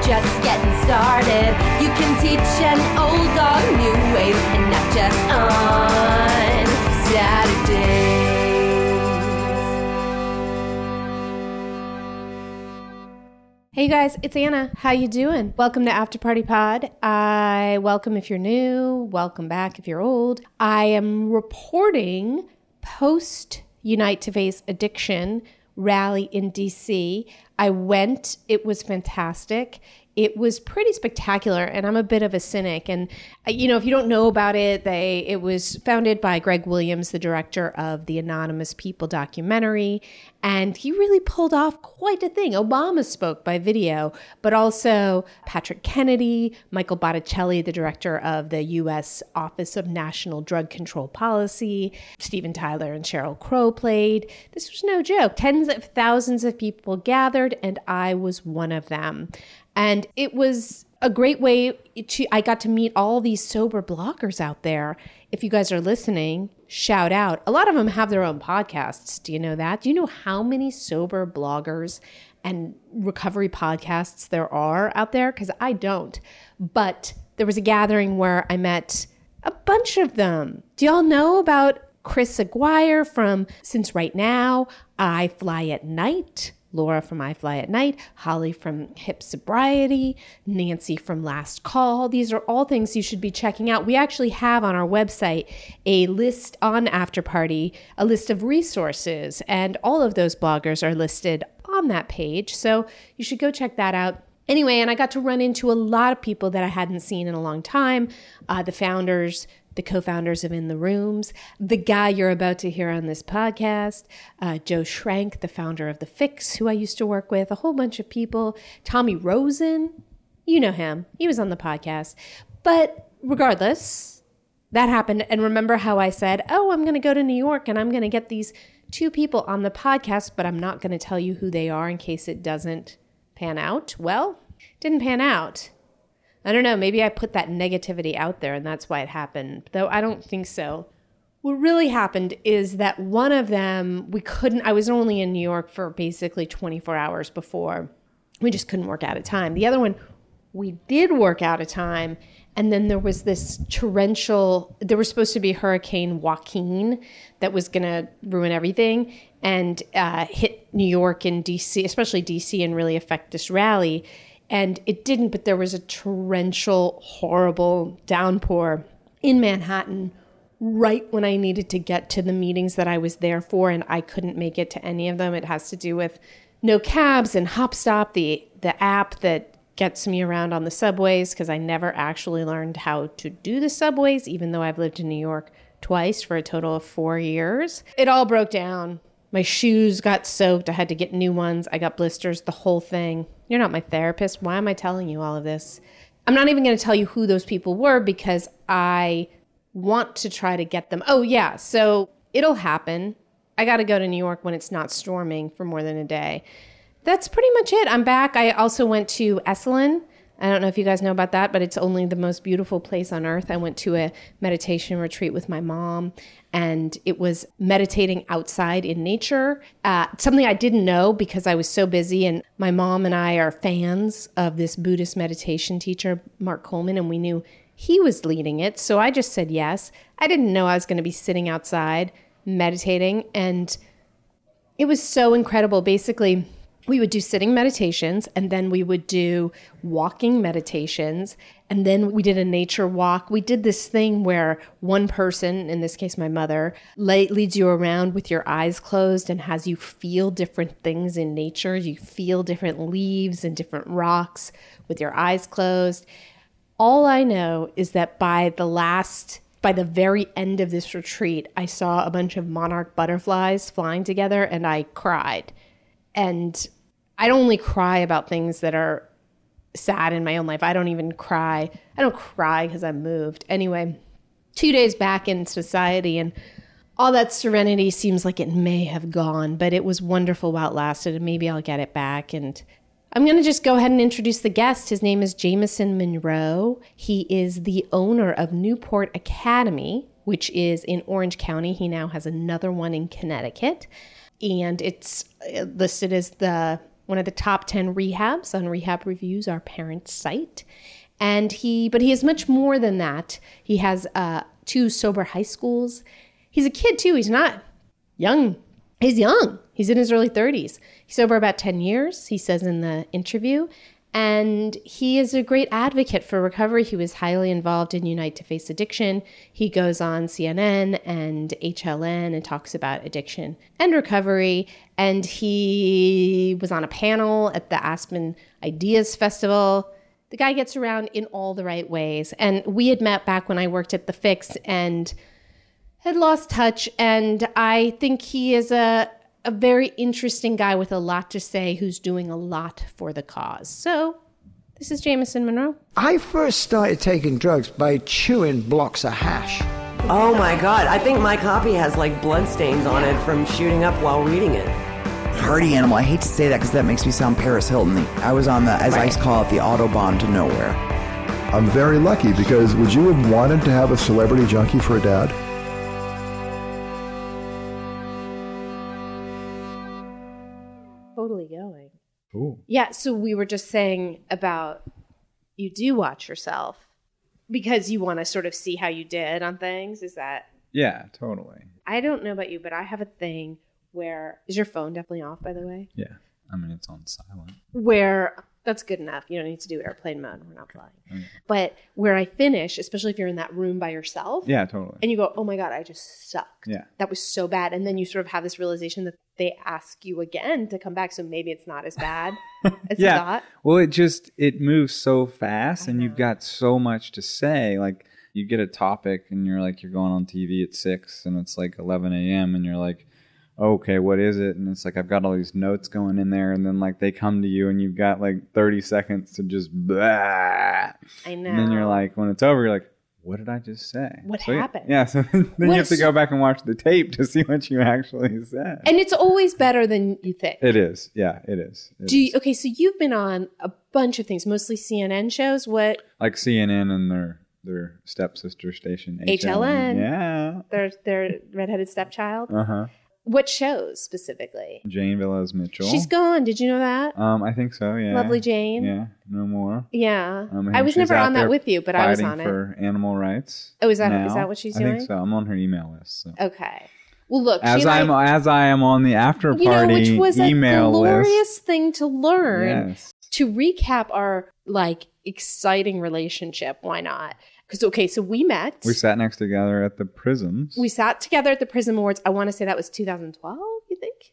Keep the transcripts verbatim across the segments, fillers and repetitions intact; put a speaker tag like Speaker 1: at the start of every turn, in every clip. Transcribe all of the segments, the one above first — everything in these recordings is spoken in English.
Speaker 1: just getting started. You can teach an old dog new ways and not just on Saturdays. Hey you guys, it's Anna. How you doing? Welcome to After Party Pod. I welcome if you're new, welcome back if you're old. I am reporting post Unite to Face Addiction rally in D C. I went, it was fantastic. It was pretty spectacular, and I'm a bit of a cynic. And, you know, if you don't know about it, they it was founded by Greg Williams, the director of the Anonymous People documentary, and he really pulled off quite a thing. Obama spoke by video, but also Patrick Kennedy, Michael Botticelli, the director of the U S Office of National Drug Control Policy, Steven Tyler and Sheryl Crow played. This was no joke. Tens of thousands of people gathered, and I was one of them. And it was a great way to, I got to meet all these sober bloggers out there. If you guys are listening, shout out. A lot of them have their own podcasts. Do you know that? Do you know how many sober bloggers and recovery podcasts there are out there? Because I don't. But there was a gathering where I met a bunch of them. Do y'all know about Chris Aguirre from Since Right Now, I Fly at Night, Laura from I Fly at Night, Holly from Hip Sobriety, Nancy from Last Call. These are all things you should be checking out. We actually have on our website a list on After Party, a list of resources, and all of those bloggers are listed on that page. So you should go check that out. Anyway, and I got to run into a lot of people that I hadn't seen in a long time. Uh, the founders, the co-founders of In the Rooms, the guy you're about to hear on this podcast, uh, Joe Schrank, the founder of The Fix, who I used to work with, a whole bunch of people, Tommy Rosen, you know him, he was on the podcast. But regardless, that happened. And remember how I said, oh, I'm going to go to New York and I'm going to get these two people on the podcast, but I'm not going to tell you who they are in case it doesn't pan out. Well, it didn't pan out. I don't know, maybe I put that negativity out there and that's why it happened, though I don't think so. What really happened is that one of them, we couldn't, I was only in New York for basically twenty-four hours before. We just couldn't work out a time. The other one, we did work out a time, and then there was this torrential, there was supposed to be Hurricane Joaquin that was going to ruin everything and uh, hit New York and D C, especially D C, and really affect this rally. And it didn't, but there was a torrential, horrible downpour in Manhattan right when I needed to get to the meetings that I was there for, and I couldn't make it to any of them. It has to do with no cabs and HopStop, the, the app that gets me around on the subways, because I never actually learned how to do the subways, even though I've lived in New York twice for a total of four years. It all broke down. My shoes got soaked. I had to get new ones. I got blisters, the whole thing. You're not my therapist. Why am I telling you all of this? I'm not even going to tell you who those people were because I want to try to get them. Oh, yeah. So it'll happen. I got to go to New York when it's not storming for more than a day. That's pretty much it. I'm back. I also went to Esalen. I don't know if you guys know about that, but it's only the most beautiful place on earth. I went to a meditation retreat with my mom, and it was meditating outside in nature. Uh, something I didn't know because I was so busy, and my mom and I are fans of this Buddhist meditation teacher, Mark Coleman, and we knew he was leading it. So I just said yes. I didn't know I was going to be sitting outside meditating, and it was so incredible. Basically, we would do sitting meditations, and then we would do walking meditations, and then we did a nature walk. We did this thing where one person, in this case my mother, leads you around with your eyes closed and has you feel different things in nature. You feel different leaves and different rocks with your eyes closed. All I know is that by the last, by the very end of this retreat, I saw a bunch of monarch butterflies flying together, and I cried. And I only cry about things that are sad in my own life. I don't even cry. I don't cry because I'm moved. Anyway, two days back in society, and all that serenity seems like it may have gone, but it was wonderful while it lasted, and maybe I'll get it back. And I'm going to just go ahead and introduce the guest. His name is Jameson Monroe. He is the owner of Newport Academy, which is in Orange County. He now has another one in Connecticut, and it's listed as the one of the top ten rehabs on Rehab Reviews, our parent site. And he, but he is much more than that. He has uh, two sober high schools. He's a kid too. He's not young. He's young. He's in his early thirties. He's sober about ten years, he says in the interview. And he is a great advocate for recovery. He was highly involved in Unite to Face Addiction. He goes on C N N and H L N and talks about addiction and recovery. And he was on a panel at the Aspen Ideas Festival. The guy gets around in all the right ways. And we had met back when I worked at The Fix and had lost touch. And I think he is a a very interesting guy with a lot to say who's doing a lot for the cause. So this is Jamison Monroe.
Speaker 2: I first started taking drugs by chewing blocks of hash.
Speaker 3: Oh my God. I think my copy has like blood stains on it from shooting up while reading it.
Speaker 4: Party animal. I hate to say that because that makes me sound Paris Hilton. I was on the, as right. I call it, the Autobahn to nowhere.
Speaker 5: I'm very lucky because would you have wanted to have a celebrity junkie for a dad?
Speaker 1: Totally going.
Speaker 5: Cool.
Speaker 1: Yeah, so we were just saying about you do watch yourself because you want to sort of see how you did on things. Is that?
Speaker 6: Yeah, totally.
Speaker 1: I don't know about you, but I have a thing where, is your phone definitely off, by the way?
Speaker 6: Yeah. I mean, it's on silent.
Speaker 1: Where, that's good enough. You don't need to do airplane mode. We're not flying. Okay. But where I finish, especially if you're in that room by yourself.
Speaker 6: Yeah, totally.
Speaker 1: And you go, oh my God, I just sucked.
Speaker 6: Yeah.
Speaker 1: That was so bad. And then you sort of have this realization that they ask you again to come back. So maybe it's not as bad as
Speaker 6: yeah.
Speaker 1: you thought.
Speaker 6: Well, it just, it moves so fast and you've got so much to say. Like you get a topic and you're like, you're going on T V at six and it's like eleven a.m. and you're like, okay, what is it? And it's like, I've got all these notes going in there. And then like they come to you and you've got like thirty seconds to just blah.
Speaker 1: I know.
Speaker 6: And then you're like, when it's over, you're like, what did I just say?
Speaker 1: What
Speaker 6: so,
Speaker 1: happened?
Speaker 6: Yeah. So then
Speaker 1: what
Speaker 6: you have to
Speaker 1: is...
Speaker 6: go back and watch the tape to see what you actually said.
Speaker 1: And it's always better than you think.
Speaker 6: It is. Yeah, it is. It
Speaker 1: Do you,
Speaker 6: is.
Speaker 1: okay, so you've been on a bunch of things, mostly C N N shows. What?
Speaker 6: Like C N N and their their stepsister station,
Speaker 1: H L N.
Speaker 6: Yeah.
Speaker 1: Their, their redheaded stepchild.
Speaker 6: Uh-huh.
Speaker 1: What shows specifically?
Speaker 6: Jane Velez Mitchell.
Speaker 1: She's gone. Did you know that?
Speaker 6: Um, I think so, yeah.
Speaker 1: Lovely Jane.
Speaker 6: Yeah, no more.
Speaker 1: Yeah.
Speaker 6: Um,
Speaker 1: I was never on that with you, but I was on
Speaker 6: fighting
Speaker 1: it.
Speaker 6: for animal rights.
Speaker 1: Oh, is that
Speaker 6: now.
Speaker 1: is that what she's
Speaker 6: I
Speaker 1: doing?
Speaker 6: think so. I'm on her email list. So.
Speaker 1: Okay. Well, look,
Speaker 6: as
Speaker 1: she
Speaker 6: I'm
Speaker 1: I,
Speaker 6: as I am on the after party
Speaker 1: you know, which was
Speaker 6: email
Speaker 1: a glorious
Speaker 6: list.
Speaker 1: thing to learn.
Speaker 6: Yes.
Speaker 1: To recap our like exciting relationship, why not? Because, okay, so we met.
Speaker 6: We sat next together at the Prisms.
Speaker 1: We sat together at the Prism Awards. I want to say that was two thousand twelve, you think?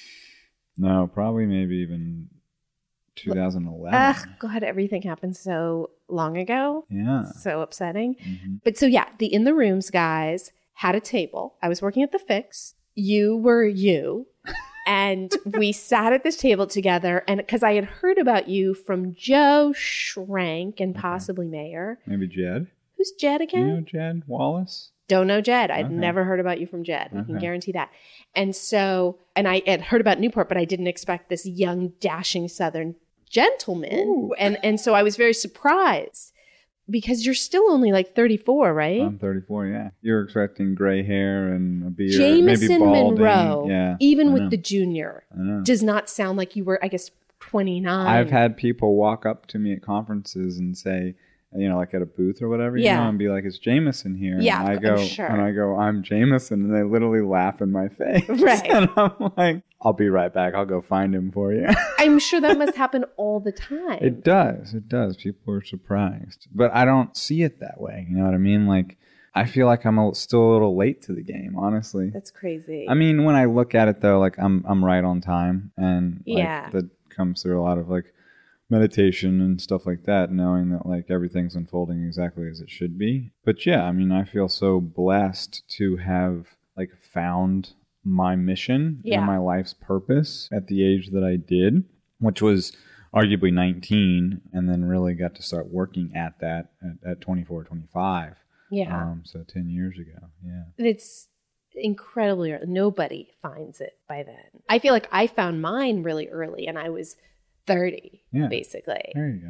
Speaker 6: No, probably maybe even two thousand eleven.
Speaker 1: Ugh, God, everything happened so long ago.
Speaker 6: Yeah.
Speaker 1: So upsetting.
Speaker 6: Mm-hmm.
Speaker 1: But so, yeah, the In the Rooms guys had a table. I was working at The Fix. You were you. And we sat at this table together, and because I had heard about you from Joe Schrank and possibly Mayor.
Speaker 6: Maybe Jed.
Speaker 1: Who's Jed again?
Speaker 6: You know Jed Wallace?
Speaker 1: Don't know Jed. I'd
Speaker 6: Okay.
Speaker 1: never heard about you from Jed. We
Speaker 6: Okay.
Speaker 1: can guarantee that. And so, and I had heard about Newport, but I didn't expect this young, dashing Southern gentleman.
Speaker 6: Ooh.
Speaker 1: And and so I was very surprised because you're still only like thirty-four, right?
Speaker 6: I'm thirty-four, yeah. You're expecting gray hair and a beard,
Speaker 1: Jamison
Speaker 6: maybe balding.
Speaker 1: Monroe,
Speaker 6: Yeah,
Speaker 1: even
Speaker 6: I
Speaker 1: with
Speaker 6: know.
Speaker 1: the junior,
Speaker 6: I know.
Speaker 1: does not sound like you were, I guess, twenty-nine.
Speaker 6: I've had people walk up to me at conferences and say, you know, like at a booth or whatever, you
Speaker 1: Yeah.
Speaker 6: know, and be like, "Is Jamison here?"
Speaker 1: Yeah,
Speaker 6: and I
Speaker 1: I'm
Speaker 6: go,
Speaker 1: sure.
Speaker 6: and I go, "I'm Jamison," and they literally laugh in my face.
Speaker 1: Right.
Speaker 6: And I'm like, "I'll be right back. I'll go find him for you."
Speaker 1: I'm sure that must happen all the time.
Speaker 6: It does. It does. People are surprised, but I don't see it that way. You know what I mean? Like, I feel like I'm a, still a little late to the game, honestly.
Speaker 1: That's crazy.
Speaker 6: I mean, when I look at it though, like I'm I'm right on time, and like,
Speaker 1: Yeah.
Speaker 6: that comes through a lot of like meditation and stuff like that, knowing that like everything's unfolding exactly as it should be. But yeah, I mean, I feel so blessed to have like found my mission
Speaker 1: Yeah.
Speaker 6: and my life's purpose at the age that I did, which was arguably nineteen, and then really got to start working at that at, at twenty-four, twenty-five.
Speaker 1: yeah.
Speaker 6: Um, so ten years ago. Yeah.
Speaker 1: It's incredibly early. Nobody finds it by then. I feel like I found mine really early and I was thirty,
Speaker 6: Yeah.
Speaker 1: basically.
Speaker 6: There you go.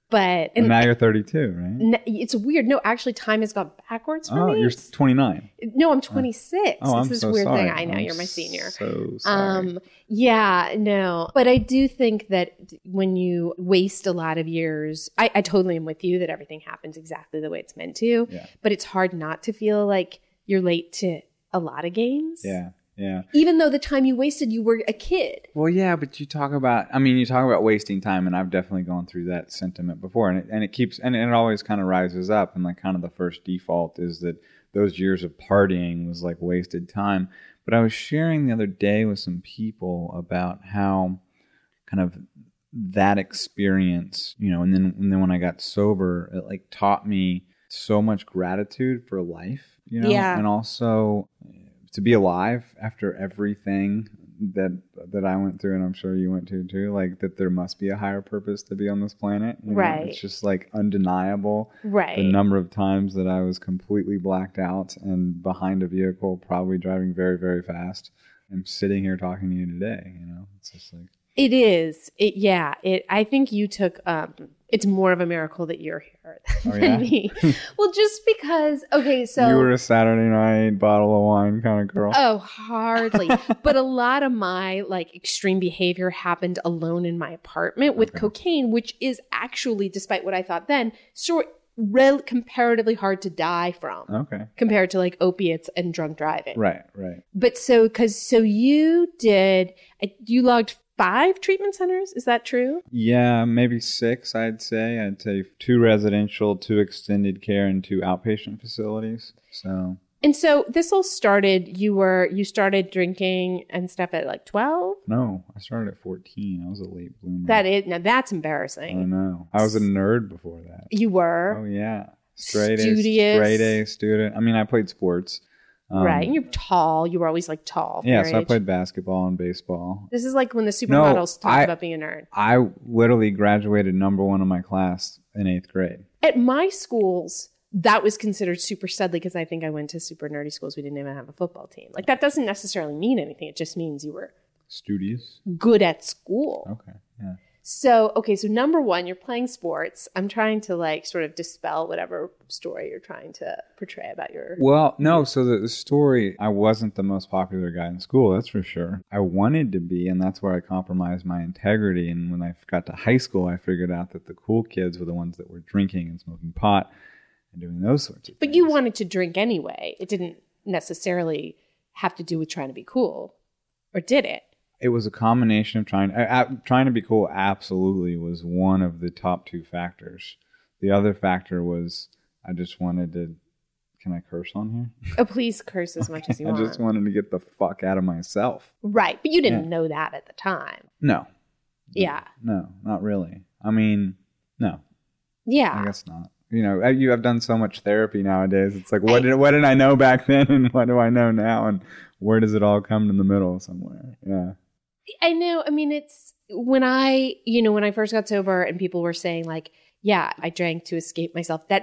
Speaker 1: But
Speaker 6: and now you're thirty-two, right?
Speaker 1: n- it's weird. No, actually, time has gone backwards for
Speaker 6: Oh,
Speaker 1: me.
Speaker 6: you're twenty-nine.
Speaker 1: No, I'm twenty-six.
Speaker 6: Oh, I'm
Speaker 1: it's this
Speaker 6: so
Speaker 1: weird
Speaker 6: sorry.
Speaker 1: thing. I know
Speaker 6: I'm
Speaker 1: you're my senior.
Speaker 6: So sorry.
Speaker 1: Um, yeah, no, but I do think that when you waste a lot of years, I, I totally am with you that everything happens exactly the way it's meant to.
Speaker 6: Yeah.
Speaker 1: But it's hard not to feel like you're late to a lot of games.
Speaker 6: Yeah, yeah.
Speaker 1: Even though the time you wasted, you were a kid.
Speaker 6: Well, yeah, but you talk about, I mean, you talk about wasting time, and I've definitely gone through that sentiment before, and it, and it keeps, and it always kind of rises up, and like kind of the first default is that those years of partying was like wasted time. But I was sharing the other day with some people about how kind of that experience, you know, and then, and then when I got sober, it like taught me so much gratitude for life, you know,
Speaker 1: Yeah.
Speaker 6: and also to be alive after everything that that I went through, and I'm sure you went through too, like that there must be a higher purpose to be on this planet. You know?
Speaker 1: Right.
Speaker 6: It's just like undeniable.
Speaker 1: Right.
Speaker 6: The number of times that I was completely blacked out and behind a vehicle, probably driving very, very fast. I'm sitting here talking to you today, you know, it's just like.
Speaker 1: It is. It yeah. It. I think you took. Um, it's more of a miracle that you're here
Speaker 6: Oh,
Speaker 1: than
Speaker 6: yeah?
Speaker 1: me. Well, just because. Okay, so
Speaker 6: You were a Saturday night bottle of wine kind of girl.
Speaker 1: oh, hardly. But a lot of my like extreme behavior happened alone in my apartment with cocaine, which is actually, despite what I thought then, sort rel- comparatively hard to die from
Speaker 6: Okay.
Speaker 1: compared to like opiates and drunk driving.
Speaker 6: Right, right.
Speaker 1: But so because so you did you logged five treatment centers? Is that true?
Speaker 6: Yeah, maybe six, I'd say. I'd say two residential, two extended care, and two outpatient facilities. So,
Speaker 1: And so this all started. You were you started drinking and stuff at like twelve.
Speaker 6: no, I started at fourteen. I was a late bloomer.
Speaker 1: That is now that's
Speaker 6: I
Speaker 1: embarrassing.
Speaker 6: know. I was a nerd before that.
Speaker 1: You were
Speaker 6: Oh, yeah. Straight A,
Speaker 1: Studious.
Speaker 6: straight A student. I mean, I played sports. Um,
Speaker 1: right. And you're tall. You were always like tall. For
Speaker 6: Yeah,
Speaker 1: your
Speaker 6: so I
Speaker 1: age.
Speaker 6: played basketball and baseball.
Speaker 1: This is like when the supermodels talk
Speaker 6: I-
Speaker 1: about being a nerd.
Speaker 6: I literally graduated number one in my class in eighth grade.
Speaker 1: At my schools, that was considered super studly because I think I went to super nerdy schools. We didn't even have a football team. Like that doesn't necessarily mean anything. It just means you were
Speaker 6: Studious.
Speaker 1: good at school.
Speaker 6: Okay, yeah.
Speaker 1: So, okay, so number one, you're playing sports. I'm trying to like sort of dispel whatever story you're trying to portray about your.
Speaker 6: Well, no, so the, the story, I wasn't the most popular guy in school, that's for sure. I wanted to be, and that's where I compromised my integrity. And when I got to high school, I figured out that the cool kids were the ones that were drinking and smoking pot and doing those sorts of
Speaker 1: But
Speaker 6: things.
Speaker 1: you wanted to drink anyway. It didn't necessarily have to do with trying to be cool, or did it?
Speaker 6: It was a combination of trying, uh, uh, trying to be cool absolutely was one of the top two factors. The other factor was I just wanted to, can I curse on here?
Speaker 1: Oh, please curse as much as you
Speaker 6: I
Speaker 1: want.
Speaker 6: just wanted to get the fuck out of myself.
Speaker 1: Right, but you didn't
Speaker 6: Yeah.
Speaker 1: know that at the time.
Speaker 6: No.
Speaker 1: Yeah.
Speaker 6: No, not really. I mean, no,
Speaker 1: Yeah.
Speaker 6: I guess not. You know, I- you have done so much therapy nowadays. It's like, what did what did I know back then, and what do I know now, and where does it all come in the middle somewhere? Yeah.
Speaker 1: I know. I mean, it's when I, you know, when I first got sober and people were saying like, yeah, I drank to escape myself. That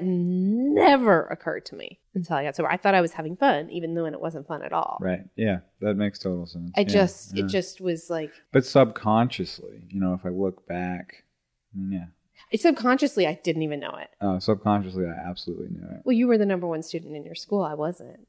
Speaker 1: never occurred to me until I got sober. I thought I was having fun, even though it wasn't fun at all.
Speaker 6: Right. Yeah. That makes total sense.
Speaker 1: I
Speaker 6: Yeah,
Speaker 1: just,
Speaker 6: yeah.
Speaker 1: it just was like,
Speaker 6: But subconsciously, you know, if I look back, I mean, yeah.
Speaker 1: subconsciously, I didn't even know it.
Speaker 6: Oh, subconsciously, I absolutely knew it.
Speaker 1: Well, you were the number one student in your school. I wasn't.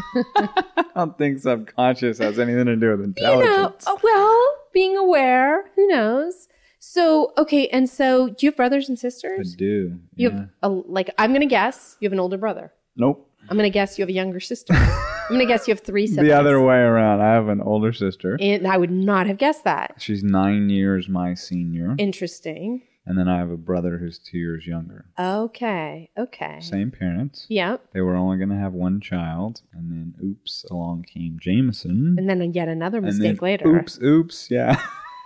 Speaker 6: I don't think subconscious has anything to do with
Speaker 1: You
Speaker 6: intelligence.
Speaker 1: know, uh, well, being aware, who knows? So, okay. And so do you have brothers and
Speaker 6: I
Speaker 1: sisters?
Speaker 6: do.
Speaker 1: You
Speaker 6: yeah.
Speaker 1: have, a, like, I'm going to guess you have an older brother.
Speaker 6: Nope.
Speaker 1: I'm going to guess you have a younger sister. I'm going to guess you have three siblings.
Speaker 6: The other way around. I have an older sister.
Speaker 1: And I would not have guessed that.
Speaker 6: She's nine years my senior.
Speaker 1: Interesting.
Speaker 6: And then I have a brother who's two years younger.
Speaker 1: Okay. Okay.
Speaker 6: Same parents.
Speaker 1: Yep.
Speaker 6: They were only going to have one child. And then, oops, along came Jameson.
Speaker 1: And then yet another
Speaker 6: And
Speaker 1: mistake
Speaker 6: then,
Speaker 1: later.
Speaker 6: Oops, oops, yeah.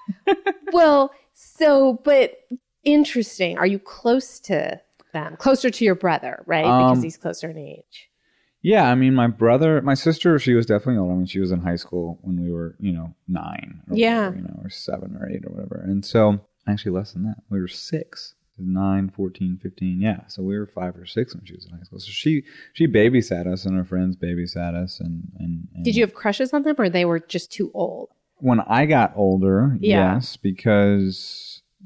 Speaker 1: Well, so, but interesting. Are you close to them? Closer to your brother, right? Because
Speaker 6: Um,
Speaker 1: he's closer in age.
Speaker 6: Yeah, I mean, my brother, my sister, she was definitely older. I mean, she was in high school when we were, you know, nine. Or
Speaker 1: Yeah.
Speaker 6: whatever, you know, or seven or eight or whatever. And so, actually less than that. We were six. nine, fourteen, fifteen. Yeah. So we were five or six when she was in high school. So she she babysat us, and her friends babysat us. And, and, and
Speaker 1: Did you have crushes on them, or they were just too old?
Speaker 6: when I got older,
Speaker 1: Yeah.
Speaker 6: yes, because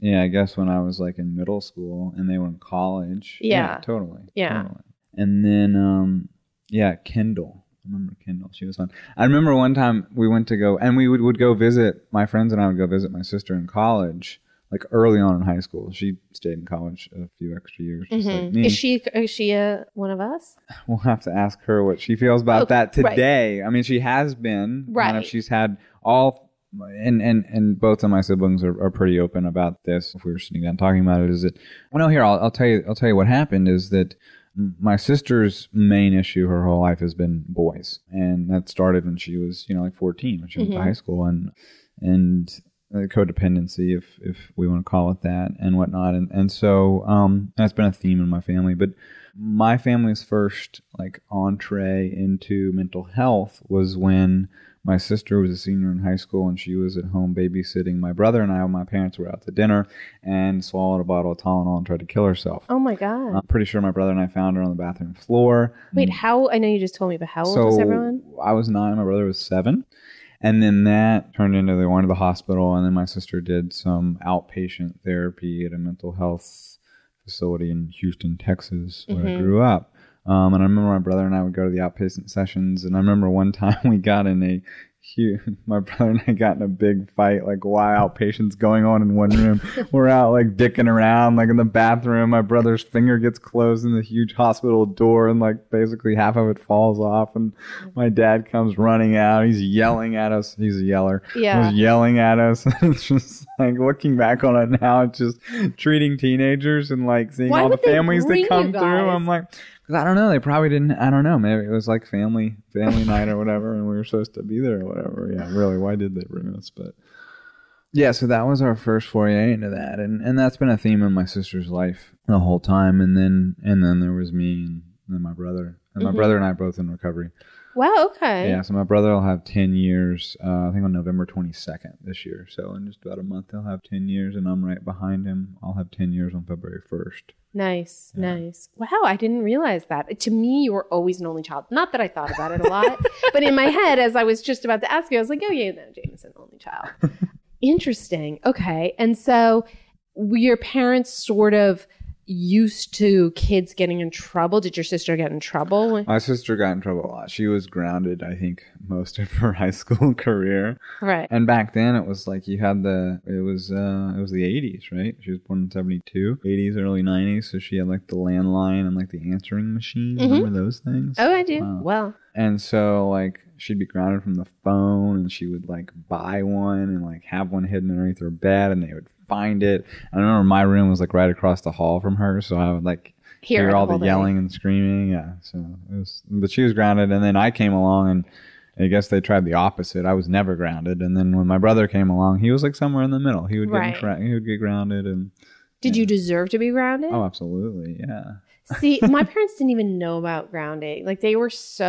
Speaker 6: yeah, I guess when I was like in middle school and they were in college.
Speaker 1: Yeah.
Speaker 6: totally.
Speaker 1: Yeah.
Speaker 6: Totally. And then, um, yeah, Kendall. I remember Kendall. She was fun. I remember one time we went to go, and we would, would go visit, my friends and I would go visit my sister in college, like early on in high school. She stayed in college a few extra years. Just
Speaker 1: Mm-hmm.
Speaker 6: like me.
Speaker 1: Is she is she a, one of us?
Speaker 6: We'll have to ask her what she feels about
Speaker 1: Oh,
Speaker 6: that
Speaker 1: right.
Speaker 6: today. I mean, she has been.
Speaker 1: Right.
Speaker 6: Kind of, she's had all, and, and, and both of my siblings are, are pretty open about this. If we were sitting down talking about it, is that, well, no, here, I'll, I'll tell you, I'll tell you what happened is that my sister's main issue her whole life has been boys. And that started when she was, you know, like fourteen, when she went
Speaker 1: Mm-hmm.
Speaker 6: to high school, and, and, Uh, codependency, if if we want to call it that, and whatnot, and and so um, that's been a theme in my family. But my family's first like entree into mental health was when my sister was a senior in high school and she was at home babysitting my brother and I. My parents were out to dinner and swallowed a bottle of Tylenol and tried to kill herself.
Speaker 1: Oh my God.
Speaker 6: I'm pretty sure my brother and I found her on the bathroom floor.
Speaker 1: Wait, how? I know you just told me, but how old
Speaker 6: So
Speaker 1: was everyone?
Speaker 6: I was nine, my brother was seven. And then that turned into they went to the hospital, and then my sister did some outpatient therapy at a mental health facility in Houston, Texas, where I grew up. Um, and I remember my brother and I would go to the outpatient sessions, and I remember one time we got in a huge, my brother and I got in a big fight, like why outpatients going on in one room. We're out like dicking around, like in the bathroom. My brother's finger gets closed in the huge hospital door, and like basically half of it falls off. And my dad comes running out. He's yelling at us. He's a yeller.
Speaker 1: Yeah.
Speaker 6: He's yelling at us. It's just like looking back on it now, it's just treating teenagers and like seeing
Speaker 1: Why
Speaker 6: all the
Speaker 1: would they
Speaker 6: families
Speaker 1: bring
Speaker 6: that come
Speaker 1: you
Speaker 6: through.
Speaker 1: guys?
Speaker 6: I'm like, I don't know. They probably didn't. I don't know. Maybe it was like family family night or whatever, and we were supposed to be there or whatever. Yeah, really. Why did they bring us? But yeah, so that was our first foray into that, and and that's been a theme in my sister's life the whole time. And then and then there was me and then my brother, and my
Speaker 1: Mhm.
Speaker 6: brother and I both in recovery.
Speaker 1: Wow. Okay.
Speaker 6: Yeah, so my brother will have ten years. Uh, I think on November twenty-second this year. So in just about a month, he'll have ten years, and I'm right behind him. I'll have ten years on February first.
Speaker 1: Nice, nice. Wow, I didn't realize that. To me, you were always an only child. Not that I thought about it a lot, but in my head, as I was just about to ask you, I was like, oh yeah, no, Jameson, only child. Interesting. Okay. And so were your parents sort of used to kids getting in trouble? Did your sister get in trouble?
Speaker 6: My sister got in trouble a lot. She was grounded, I think, most of her high school career.
Speaker 1: Right.
Speaker 6: And back then, it was like you had the, it was uh, it was the eighties, right? She was born in seventy-two, eighties, early nineties. So she had like the landline and like the answering machine.
Speaker 1: Mm-hmm.
Speaker 6: Remember those things?
Speaker 1: Oh, I do.
Speaker 6: Wow.
Speaker 1: Well,
Speaker 6: And so like she'd be grounded from the phone, and she would like buy one and like have one hidden underneath her bed, and they would find it. I remember my room was like right across the hall from her, so I would like
Speaker 1: Hear
Speaker 6: hear,
Speaker 1: it
Speaker 6: all
Speaker 1: all
Speaker 6: the
Speaker 1: day.
Speaker 6: yelling and screaming. Yeah, so it was. But she was grounded, and then I came along, and I guess they tried the opposite. I was never grounded, and then when my brother came along, he was like somewhere in the middle. He would get
Speaker 1: Right.
Speaker 6: in tra- he would get grounded, and
Speaker 1: did you deserve to be grounded?
Speaker 6: oh, absolutely, yeah.
Speaker 1: See, my parents didn't even know about grounding. Like they were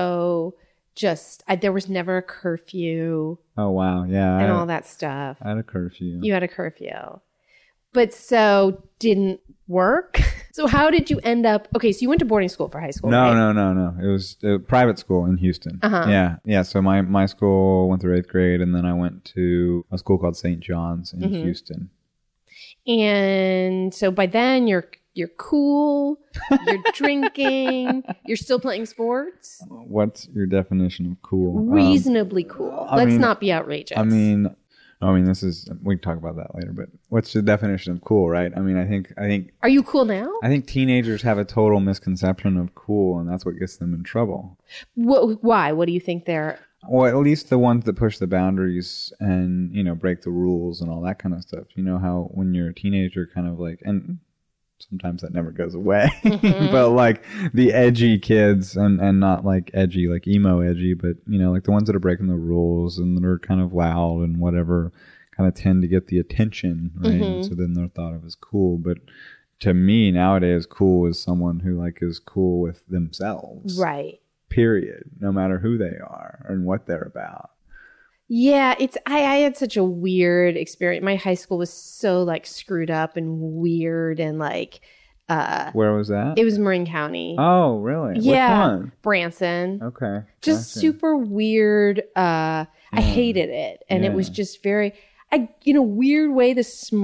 Speaker 1: so just, I, there was never a curfew
Speaker 6: Oh wow, yeah.
Speaker 1: and
Speaker 6: I,
Speaker 1: all that stuff.
Speaker 6: I had a curfew.
Speaker 1: You had a curfew. But so didn't work. So how did you end up? Okay, so you went to boarding school for high school.
Speaker 6: No,
Speaker 1: right?
Speaker 6: no, no, no. It was a private school in Houston.
Speaker 1: Uh-huh.
Speaker 6: Yeah, yeah. So my, my school went through eighth grade, and then I went to a school called Saint John's in
Speaker 1: Mm-hmm.
Speaker 6: Houston.
Speaker 1: And so by then you're you're cool, you're drinking, you're still playing sports.
Speaker 6: What's your definition of cool? Um,
Speaker 1: Reasonably cool.
Speaker 6: I
Speaker 1: Let's
Speaker 6: mean-
Speaker 1: not be outrageous.
Speaker 6: I mean, I mean, this is we can talk about that later. But what's the definition of cool, right? I mean, I think, I think,
Speaker 1: are you cool now?
Speaker 6: I think teenagers have a total misconception of cool, and that's what gets them in trouble.
Speaker 1: What, why? What do you think they're?
Speaker 6: Or at least the ones that push the boundaries and, you know, break the rules and all that kind of stuff. You know how when you're a teenager, kind of like, and sometimes that never goes away,
Speaker 1: Mm-hmm.
Speaker 6: but like the edgy kids, and, and not like edgy, like emo edgy, but, you know, like the ones that are breaking the rules and that are kind of loud and whatever, kind of tend to get the attention, right?
Speaker 1: Mm-hmm.
Speaker 6: And so then they're thought of as cool. But to me nowadays, cool is someone who like is cool with themselves.
Speaker 1: Right.
Speaker 6: Period. No matter who they are and what they're about.
Speaker 1: Yeah, it's I, I had such a weird experience. My high school was so like screwed up and weird and like uh
Speaker 6: Where was that?
Speaker 1: it was Marin County.
Speaker 6: oh, really?
Speaker 1: yeah.
Speaker 6: Which one?
Speaker 1: Branson.
Speaker 6: Okay.
Speaker 1: Just
Speaker 6: Gotcha.
Speaker 1: super weird. Uh I hated it. And it was
Speaker 6: Yeah.
Speaker 1: just very I in a weird way, the smart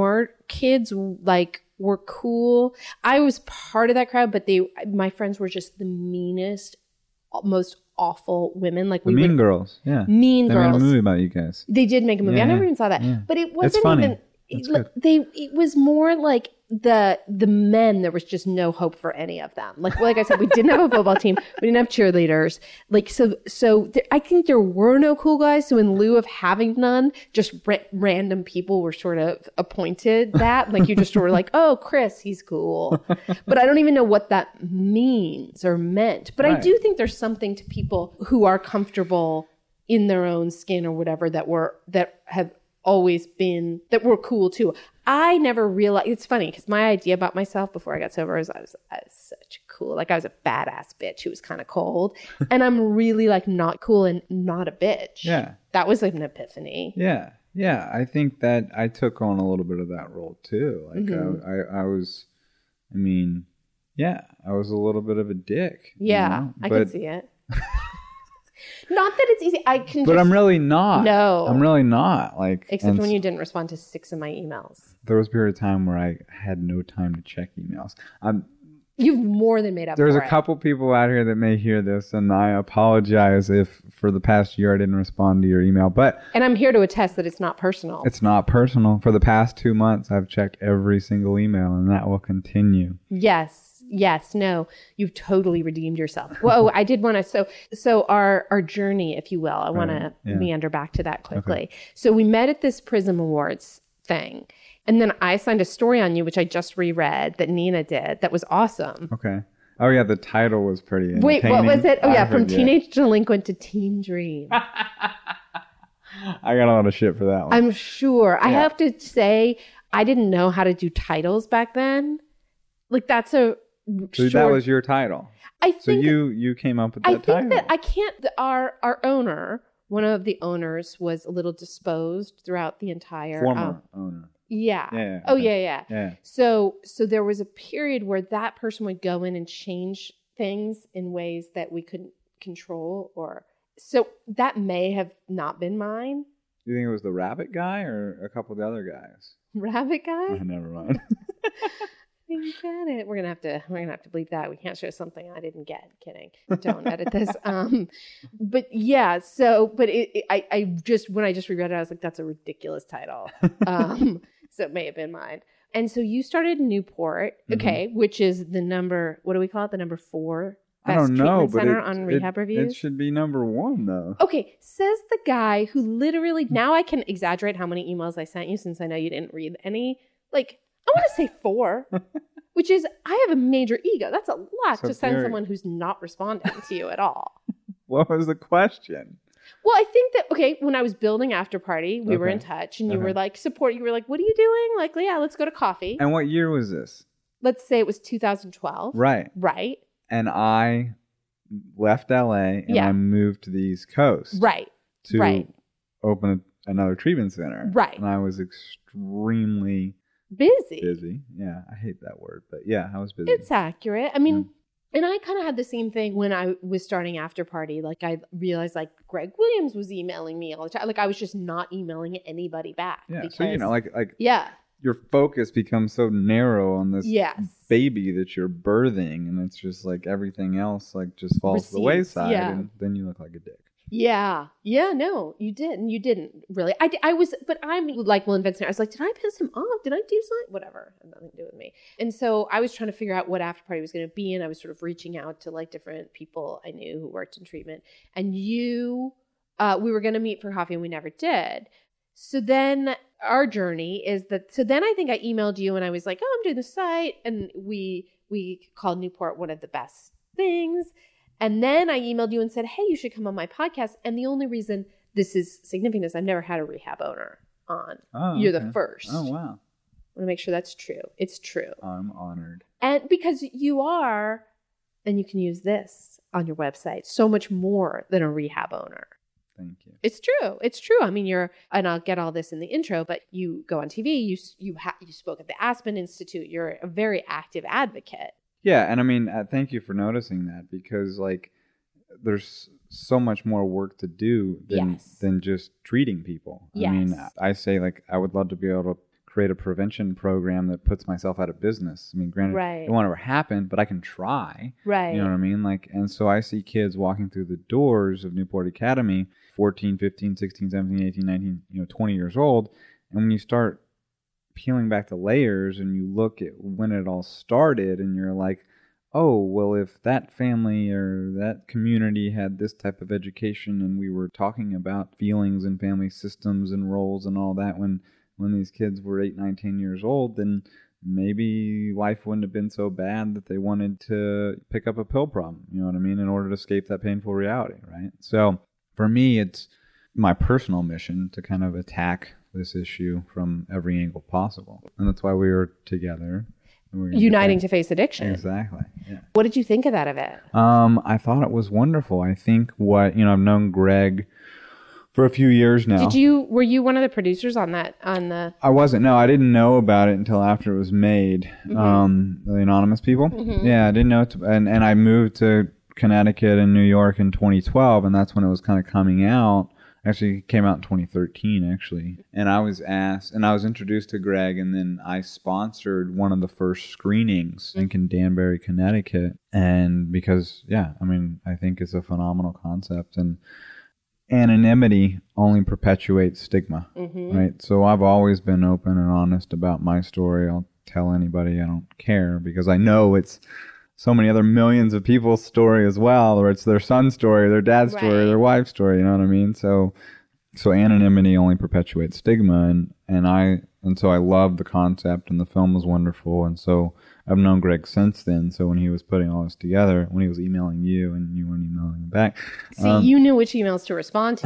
Speaker 1: kids like were cool. I was part of that crowd, but they, my friends were just the meanest, most awful women. Like
Speaker 6: The
Speaker 1: we
Speaker 6: Mean
Speaker 1: would,
Speaker 6: Girls. Yeah.
Speaker 1: Mean
Speaker 6: they
Speaker 1: Girls.
Speaker 6: made a movie about you guys.
Speaker 1: They did make a movie.
Speaker 6: Yeah,
Speaker 1: I never
Speaker 6: yeah,
Speaker 1: even saw that.
Speaker 6: yeah.
Speaker 1: But it wasn't
Speaker 6: It's funny.
Speaker 1: even
Speaker 6: It's
Speaker 1: it, like,
Speaker 6: good.
Speaker 1: they it was more like the the men, there was just no hope for any of them. Like like I said, we didn't have a football team. We didn't have cheerleaders. Like so so there, I think there were no cool guys. So in lieu of having none, just ra- random people were sort of appointed that. Like you just were like, oh, Chris, he's cool. But I don't even know what that means or meant. But I
Speaker 6: Right.
Speaker 1: do think there's something to people who are comfortable in their own skin or whatever that were that have always been that were cool too. I never realized. It's funny because my idea about myself before I got sober was I was, I was such cool, like I was a badass bitch who was kind of cold, and I'm really like not cool and not a bitch.
Speaker 6: Yeah.
Speaker 1: That was like an epiphany.
Speaker 6: Yeah, yeah. I think that I took on a little bit of that role too. Like
Speaker 1: Mm-hmm.
Speaker 6: I, I, I was, I mean, yeah, I was a little bit of a dick. you
Speaker 1: Yeah,
Speaker 6: know?
Speaker 1: I
Speaker 6: but,
Speaker 1: can see it. Not that it's easy. I can.
Speaker 6: But
Speaker 1: just,
Speaker 6: I'm really not.
Speaker 1: No.
Speaker 6: I'm really not. Like,
Speaker 1: except
Speaker 6: and
Speaker 1: when you didn't respond to six of my emails.
Speaker 6: there was a period of time where I had no time to check emails. Um,
Speaker 1: You've more than made up.
Speaker 6: there's
Speaker 1: for
Speaker 6: a
Speaker 1: it.
Speaker 6: couple people out here that may hear this, and I apologize if for the past year I didn't respond to your email. But
Speaker 1: And I'm here to attest that it's not personal.
Speaker 6: it's not personal. For the past two months, I've checked every single email, and that will continue.
Speaker 1: Yes. Yes. No, you've totally redeemed yourself. Whoa. I did want to, so, so our, our journey, if you will, I want to
Speaker 6: Right, yeah.
Speaker 1: meander back to that quickly. So we met at this Prism Awards thing. And then I signed a story on you, which I just reread that Nina did. That was awesome.
Speaker 6: Okay. Oh yeah, the title was pretty.
Speaker 1: Wait, what was it? Oh
Speaker 6: I
Speaker 1: yeah. From
Speaker 6: forget.
Speaker 1: Teenage Delinquent to Teen Dream.
Speaker 6: I got a lot of shit for that one.
Speaker 1: I'm sure. I
Speaker 6: Yeah.
Speaker 1: have to say, I didn't know how to do titles back then. Like that's a
Speaker 6: so that
Speaker 1: short-
Speaker 6: was your title.
Speaker 1: I
Speaker 6: So
Speaker 1: think
Speaker 6: you you came up with that
Speaker 1: I think
Speaker 6: title.
Speaker 1: that I can't. The, our our owner, one of the owners, was a little disposed throughout the entire.
Speaker 6: Former
Speaker 1: um,
Speaker 6: owner.
Speaker 1: yeah.
Speaker 6: Yeah, yeah,
Speaker 1: Oh
Speaker 6: okay.
Speaker 1: yeah, yeah.
Speaker 6: Yeah.
Speaker 1: So so there was a period where that person would go in and change things in ways that we couldn't control, or so that may have not been mine.
Speaker 6: Do you think it was the rabbit guy or a couple of the other guys?
Speaker 1: Rabbit guy.
Speaker 6: Oh, never mind.
Speaker 1: You got it. We're gonna have to. We're gonna have to bleep that. We can't show something I didn't get. Kidding. Don't edit this. Um, but yeah. So, but it, it, I, I just when I just reread it, I was like, that's a ridiculous title. Um, so it may have been mine. And so you started Newport, okay, which is the number. What do we call it? The number four
Speaker 6: I
Speaker 1: best
Speaker 6: don't know,
Speaker 1: treatment
Speaker 6: but
Speaker 1: center
Speaker 6: it,
Speaker 1: on
Speaker 6: it-
Speaker 1: rehab
Speaker 6: it
Speaker 1: reviews.
Speaker 6: should be number one though.
Speaker 1: Okay, says the guy who literally, now I can exaggerate how many emails I sent you since I know you didn't read any. Like, I want to say four, which is, I have a major ego. That's a lot
Speaker 6: So
Speaker 1: to send
Speaker 6: Derek-
Speaker 1: someone who's not responding to you at all.
Speaker 6: What was the question?
Speaker 1: Well, I think that, okay, when I was building After Party, we were
Speaker 6: Okay.
Speaker 1: in touch and you
Speaker 6: Okay.
Speaker 1: were like, support, you were like, what are you doing? Like, yeah, let's go to coffee.
Speaker 6: And what year was this?
Speaker 1: Let's say it was two thousand twelve.
Speaker 6: Right.
Speaker 1: Right.
Speaker 6: And I left L A and
Speaker 1: Yeah.
Speaker 6: I moved to the East Coast
Speaker 1: Right.
Speaker 6: to
Speaker 1: right.
Speaker 6: open a, another treatment center.
Speaker 1: Right.
Speaker 6: And I was extremely
Speaker 1: Busy.
Speaker 6: busy. Yeah, I hate that word, but yeah, I was busy.
Speaker 1: It's accurate. I mean,
Speaker 6: Mm.
Speaker 1: and I kind of had the same thing when I was starting After Party. Like I realized like Greg Williams was emailing me all the time. Like I was just not emailing anybody back.
Speaker 6: yeah.
Speaker 1: Because,
Speaker 6: So you know, like like
Speaker 1: yeah.
Speaker 6: your focus becomes so narrow on this
Speaker 1: Yes.
Speaker 6: baby that you're birthing, and it's just like everything else like just falls to the
Speaker 1: Recedes,
Speaker 6: wayside,
Speaker 1: yeah.
Speaker 6: and then you look like a dick.
Speaker 1: Yeah. Yeah. No, you didn't. You didn't really. I, I was, but I'm like Will Vincent. I was like, did I piss him off? Did I do something? Whatever. Had nothing to do with me. And so I was trying to figure out what After Party was going to be. And I was sort of reaching out to like different people I knew who worked in treatment. And you, uh, we were going to meet for coffee and we never did. So then our journey is that, so then I think I emailed you and I was like, oh, I'm doing the site. And we, we called Newport one of the best things. And then I emailed you and said, hey, you should come on my podcast. And the only reason this is significant is I've never had a rehab owner on.
Speaker 6: Oh,
Speaker 1: You're
Speaker 6: okay.
Speaker 1: the first.
Speaker 6: Oh
Speaker 1: I
Speaker 6: wow,
Speaker 1: want to make sure that's true. It's true.
Speaker 6: I'm honored.
Speaker 1: And because you are, and you can use this on your website, so much more than a rehab owner.
Speaker 6: Thank you.
Speaker 1: It's true. It's true. I mean, you're, and I'll get all this in the intro, but you go on T V, you, you, ha- you spoke at the Aspen Institute. You're a very active advocate.
Speaker 6: Yeah, and I mean, uh, thank you for noticing that, because like there's so much more work to do than
Speaker 1: Yes.
Speaker 6: than just treating people. I mean,
Speaker 1: Yes.
Speaker 6: I say like I would love to be able to create a prevention program that puts myself out of business. I mean, granted,
Speaker 1: Right.
Speaker 6: it won't ever happen, but I can try.
Speaker 1: Right.
Speaker 6: You know what I mean? Like, and so I see kids walking through the doors of Newport Academy, fourteen, fifteen, sixteen, seventeen, eighteen, nineteen, you know, twenty years old. And when you start peeling back the layers and you look at when it all started and you're like, oh, well, if that family or that community had this type of education and we were talking about feelings and family systems and roles and all that when, when these kids were eight, nine, ten years old, then maybe life wouldn't have been so bad that they wanted to pick up a pill problem, you know what I mean, in order to escape that painful reality, right? So for me, it's my personal mission to kind of attack this issue from every angle possible. And that's why we were together. We're
Speaker 1: Uniting to face addiction.
Speaker 6: Exactly. Yeah.
Speaker 1: What did you think of that event?
Speaker 6: Um, I thought it was wonderful. I think what, you know, I've known Greg for a few years now.
Speaker 1: Did you, were you one of the producers on that, on the?
Speaker 6: I wasn't. No, I didn't know about it until after it was made. Mm-hmm. Um, the Anonymous people. Mm-hmm. Yeah, I didn't know. It, and, and I moved to Connecticut and New York in twenty twelve, and that's when it was kind of coming out. Actually, it came out in twenty thirteen, actually. And I was asked, and I was introduced to Greg, and then I sponsored one of the first screenings, I think in Danbury, Connecticut. And because, yeah, I mean, I think it's a phenomenal concept. And anonymity only perpetuates stigma, mm-hmm. right? So I've always been open and honest about my story. I'll tell anybody, I don't care, because I know it's so many other millions of people's story as well, or it's their son's story, their dad's
Speaker 1: right.
Speaker 6: story, their wife's story, you know what I mean? So so anonymity only perpetuates stigma, and, and I and so I love the concept, and the film was wonderful, and so I've known Greg since then. So when he was putting all this together, when he was emailing you and you weren't emailing him back.
Speaker 1: See,
Speaker 6: um,
Speaker 1: you knew which emails to respond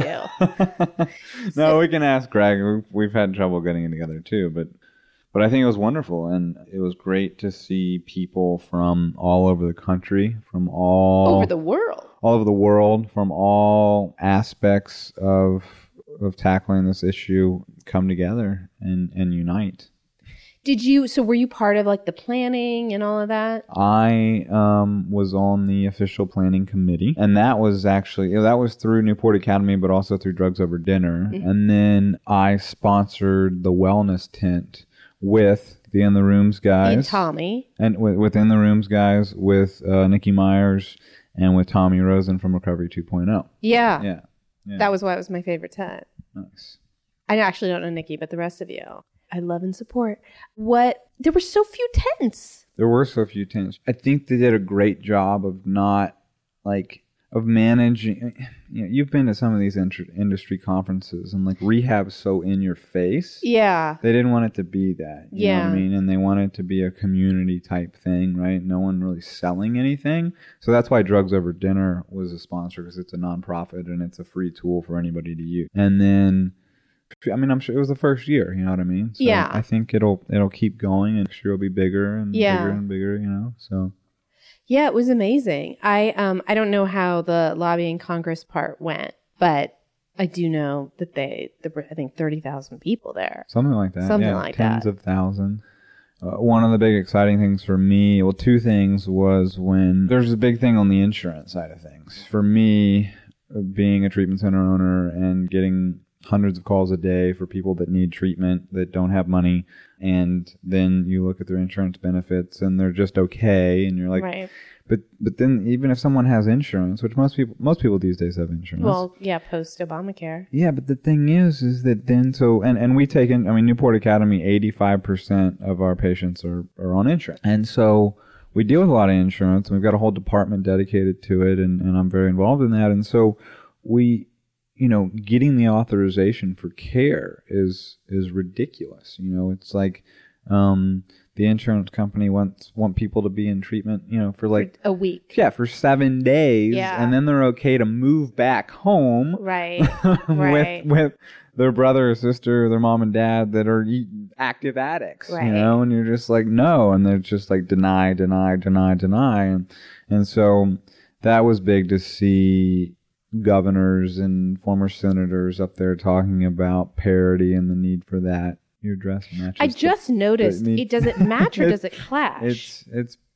Speaker 1: to.
Speaker 6: No, so, we can ask Greg. We've, we've had trouble getting it together too, but But I think it was wonderful, and it was great to see people from all over the country, from all
Speaker 1: over the world,
Speaker 6: all over the world, from all aspects of of tackling this issue, come together and, and unite.
Speaker 1: Did you? So were you part of like the planning and all of that?
Speaker 6: I um, was on the official planning committee, and that was actually you know, that was through Newport Academy, but also through Drugs Over Dinner. Mm-hmm. And then I sponsored the wellness tent with the In the Rooms guys.
Speaker 1: And Tommy.
Speaker 6: And with, with In the Rooms guys, with uh, Nikki Myers, and with Tommy Rosen from Recovery two point oh.
Speaker 1: Yeah.
Speaker 6: Yeah. yeah.
Speaker 1: That was why it was my favorite tent.
Speaker 6: Nice.
Speaker 1: I actually don't know Nikki, but the rest of you, I love and support. What? There were so few tents.
Speaker 6: There were so few tents. I think they did a great job of not, like, of managing. You know, you've been to some of these inter- industry conferences, and like rehab's so in your face.
Speaker 1: Yeah.
Speaker 6: They didn't want it to be that. You
Speaker 1: yeah.
Speaker 6: know what I mean? And they wanted it to be a community type thing, right? No one really selling anything. So that's why Drugs Over Dinner was a sponsor, because it's a nonprofit and it's a free tool for anybody to use. And then, I mean, I'm sure it was the first year, you know what I mean? So
Speaker 1: yeah.
Speaker 6: I think it'll it'll keep going, and next year it'll be bigger and
Speaker 1: yeah.
Speaker 6: bigger and bigger, you know? So.
Speaker 1: Yeah, it was amazing. I um I don't know how the lobbying Congress part went, but I do know that they there were, I think thirty thousand people there.
Speaker 6: Something like that.
Speaker 1: Something
Speaker 6: yeah,
Speaker 1: like
Speaker 6: tens
Speaker 1: that.
Speaker 6: of thousands. Uh, one of the big exciting things for me, well, two things, was when there's a big thing on the insurance side of things. For me, being a treatment center owner and getting hundreds of calls a day for people that need treatment that don't have money, and then you look at their insurance benefits and they're just okay, and you're like,
Speaker 1: right.
Speaker 6: but but then even if someone has insurance, which most people most people these days have insurance.
Speaker 1: Well, yeah, post Obamacare.
Speaker 6: Yeah, but the thing is, is that then so and, and we take in, I mean, Newport Academy, eighty-five percent of our patients are, are on insurance, and so we deal with a lot of insurance, and we've got a whole department dedicated to it, and, and I'm very involved in that, and so we. You know, getting the authorization for care is is ridiculous. You know, it's like um, the insurance company wants want people to be in treatment, you know, for like
Speaker 1: a week.
Speaker 6: Yeah, for seven days,
Speaker 1: yeah.
Speaker 6: and then they're okay to move back home,
Speaker 1: right?
Speaker 6: with
Speaker 1: right.
Speaker 6: with their brother or sister, or their mom and dad that are active addicts,
Speaker 1: right.
Speaker 6: you know, and you're just like no, and they're just like deny, deny, deny, deny, and and so that was big to see. Governors and former senators up there talking about parity and the need for that. Your dress matches.
Speaker 1: I just
Speaker 6: the,
Speaker 1: noticed.
Speaker 6: I mean,
Speaker 1: it does it match or does it clash?
Speaker 6: It's it's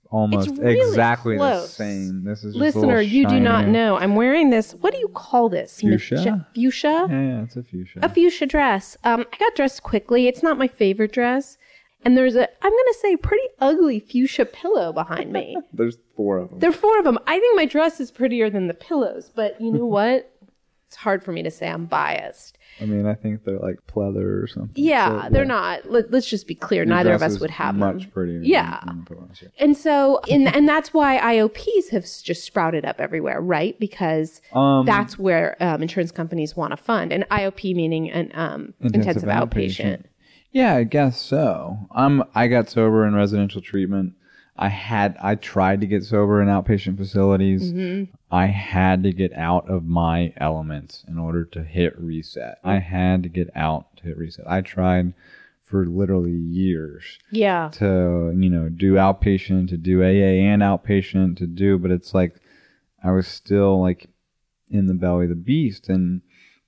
Speaker 6: almost
Speaker 1: It's really
Speaker 6: exactly
Speaker 1: close.
Speaker 6: the same. This is just a
Speaker 1: Listener,
Speaker 6: little
Speaker 1: you do not
Speaker 6: shinier.
Speaker 1: know. I'm wearing this. What do you call this?
Speaker 6: Fuchsia?
Speaker 1: Maje- Fuchsia?
Speaker 6: Yeah, yeah, it's a fuchsia.
Speaker 1: A fuchsia dress. Um, I got dressed quickly. It's not my favorite dress. And there's a, I'm going to say, pretty ugly fuchsia pillow behind me.
Speaker 6: There's four of them.
Speaker 1: There are four of them. I think my dress is prettier than the pillows, but you know what? It's hard for me to say I'm biased.
Speaker 6: I mean, I think they're like pleather or something.
Speaker 1: Yeah,
Speaker 6: So,
Speaker 1: they're not. Let, let's just be clear.
Speaker 6: Your
Speaker 1: Neither of
Speaker 6: dress
Speaker 1: us
Speaker 6: is
Speaker 1: would have
Speaker 6: much
Speaker 1: them.
Speaker 6: prettier.
Speaker 1: Yeah.
Speaker 6: Than, than the pillows, yeah.
Speaker 1: And so, in, and that's why I O Ps have s- just sprouted up everywhere, right? Because
Speaker 6: Um,
Speaker 1: that's where um, insurance companies want to fund. An I O P meaning an um, intensive, outpatient.
Speaker 6: Yeah, I guess so. I'm. I got sober in residential treatment. I had. I tried to get sober in outpatient facilities.
Speaker 1: Mm-hmm.
Speaker 6: I had to get out of my element in order to hit reset. I had to get out to hit reset. I tried for literally years
Speaker 1: Yeah.
Speaker 6: to, you know, do outpatient, to do A A and outpatient, to do, but it's like I was still like in the belly of the beast. And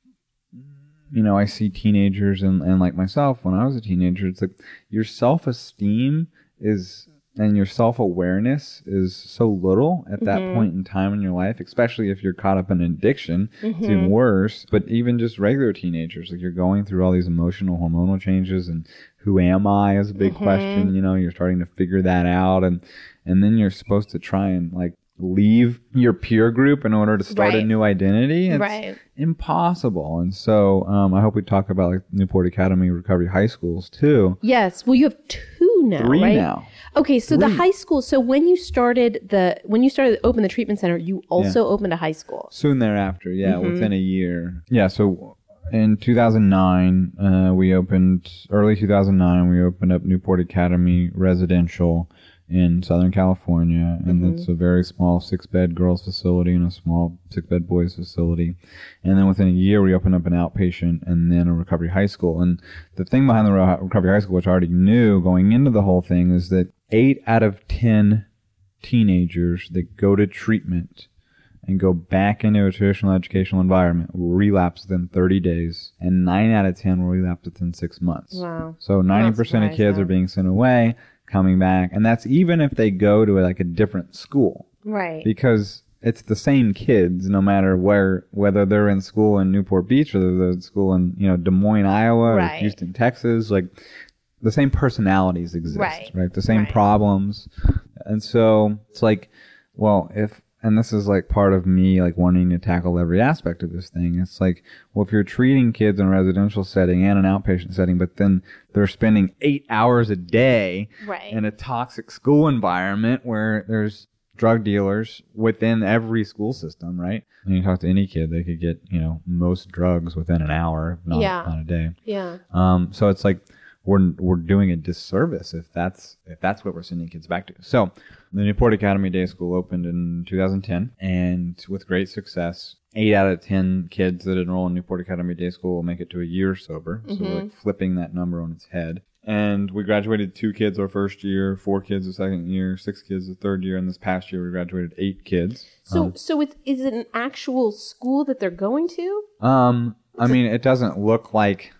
Speaker 6: you know, I see teenagers and, and like myself when I was a teenager, it's like your self-esteem is and your self-awareness is so little at that
Speaker 1: Mm-hmm.
Speaker 6: point in time in your life, especially if you're caught up in addiction.
Speaker 1: Mm-hmm.
Speaker 6: It's even worse. But even just regular teenagers, like you're going through all these emotional, hormonal changes, and who am I is a big
Speaker 1: Mm-hmm.
Speaker 6: question. You know, you're starting to figure that out, and and then you're supposed to try and like leave your peer group in order to start a
Speaker 1: Right.
Speaker 6: new identity. It's
Speaker 1: Right.
Speaker 6: impossible. And so um, I hope we talk about like Newport Academy Recovery High Schools too.
Speaker 1: Yes. Well, you have two now,
Speaker 6: Three
Speaker 1: right?
Speaker 6: now.
Speaker 1: Okay, so the high school. So when you started the when you started to open the treatment center, you also opened a high school.
Speaker 6: Soon thereafter, yeah,
Speaker 1: Mm-hmm.
Speaker 6: within a year. Yeah, so in two thousand nine, uh, we opened, early two thousand nine, we opened up Newport Academy Residential in Southern California. And
Speaker 1: Mm-hmm.
Speaker 6: it's a very small six-bed girls facility and a small six-bed boys facility. And then within a year, we opened up an outpatient and then a recovery high school. And the thing behind the re- recovery high school, which I already knew going into the whole thing, is that eight out of ten teenagers that go to treatment and go back into a traditional educational environment will relapse within thirty days, and nine out of ten will relapse within six months.
Speaker 1: Wow.
Speaker 6: So ninety percent of
Speaker 1: surprised,
Speaker 6: kids
Speaker 1: though.
Speaker 6: are being sent away, coming back, and that's even if they go to like a different school,
Speaker 1: Right.
Speaker 6: because it's the same kids no matter where, whether they're in school in Newport Beach or they're in school in, you know, Des Moines, Iowa,
Speaker 1: Right.
Speaker 6: or Houston, Texas. Like the same personalities exist,
Speaker 1: Right.
Speaker 6: right? The same
Speaker 1: Right.
Speaker 6: problems. And so it's like, well, if, and this is like part of me like wanting to tackle every aspect of this thing. It's like, well, if you're treating kids in a residential setting and an outpatient setting, but then they're spending eight hours a day
Speaker 1: Right.
Speaker 6: in a toxic school environment where there's drug dealers within every school system, right? And you talk to any kid, they could get, you know, most drugs within an hour, not,
Speaker 1: Yeah.
Speaker 6: not a day.
Speaker 1: Yeah.
Speaker 6: Um, so it's like we're we're doing a disservice if that's if that's what we're sending kids back to. So the Newport Academy Day School opened in two thousand ten, and with great success. Eight out of ten kids that enroll in Newport Academy Day School will make it to a year sober. So we're like flipping that number on its head. And we graduated two kids our first year, four kids the second year, six kids the third year, and this past year we graduated eight kids.
Speaker 1: So so it's is it an actual school that they're going to?
Speaker 6: Um, I mean, it doesn't look like,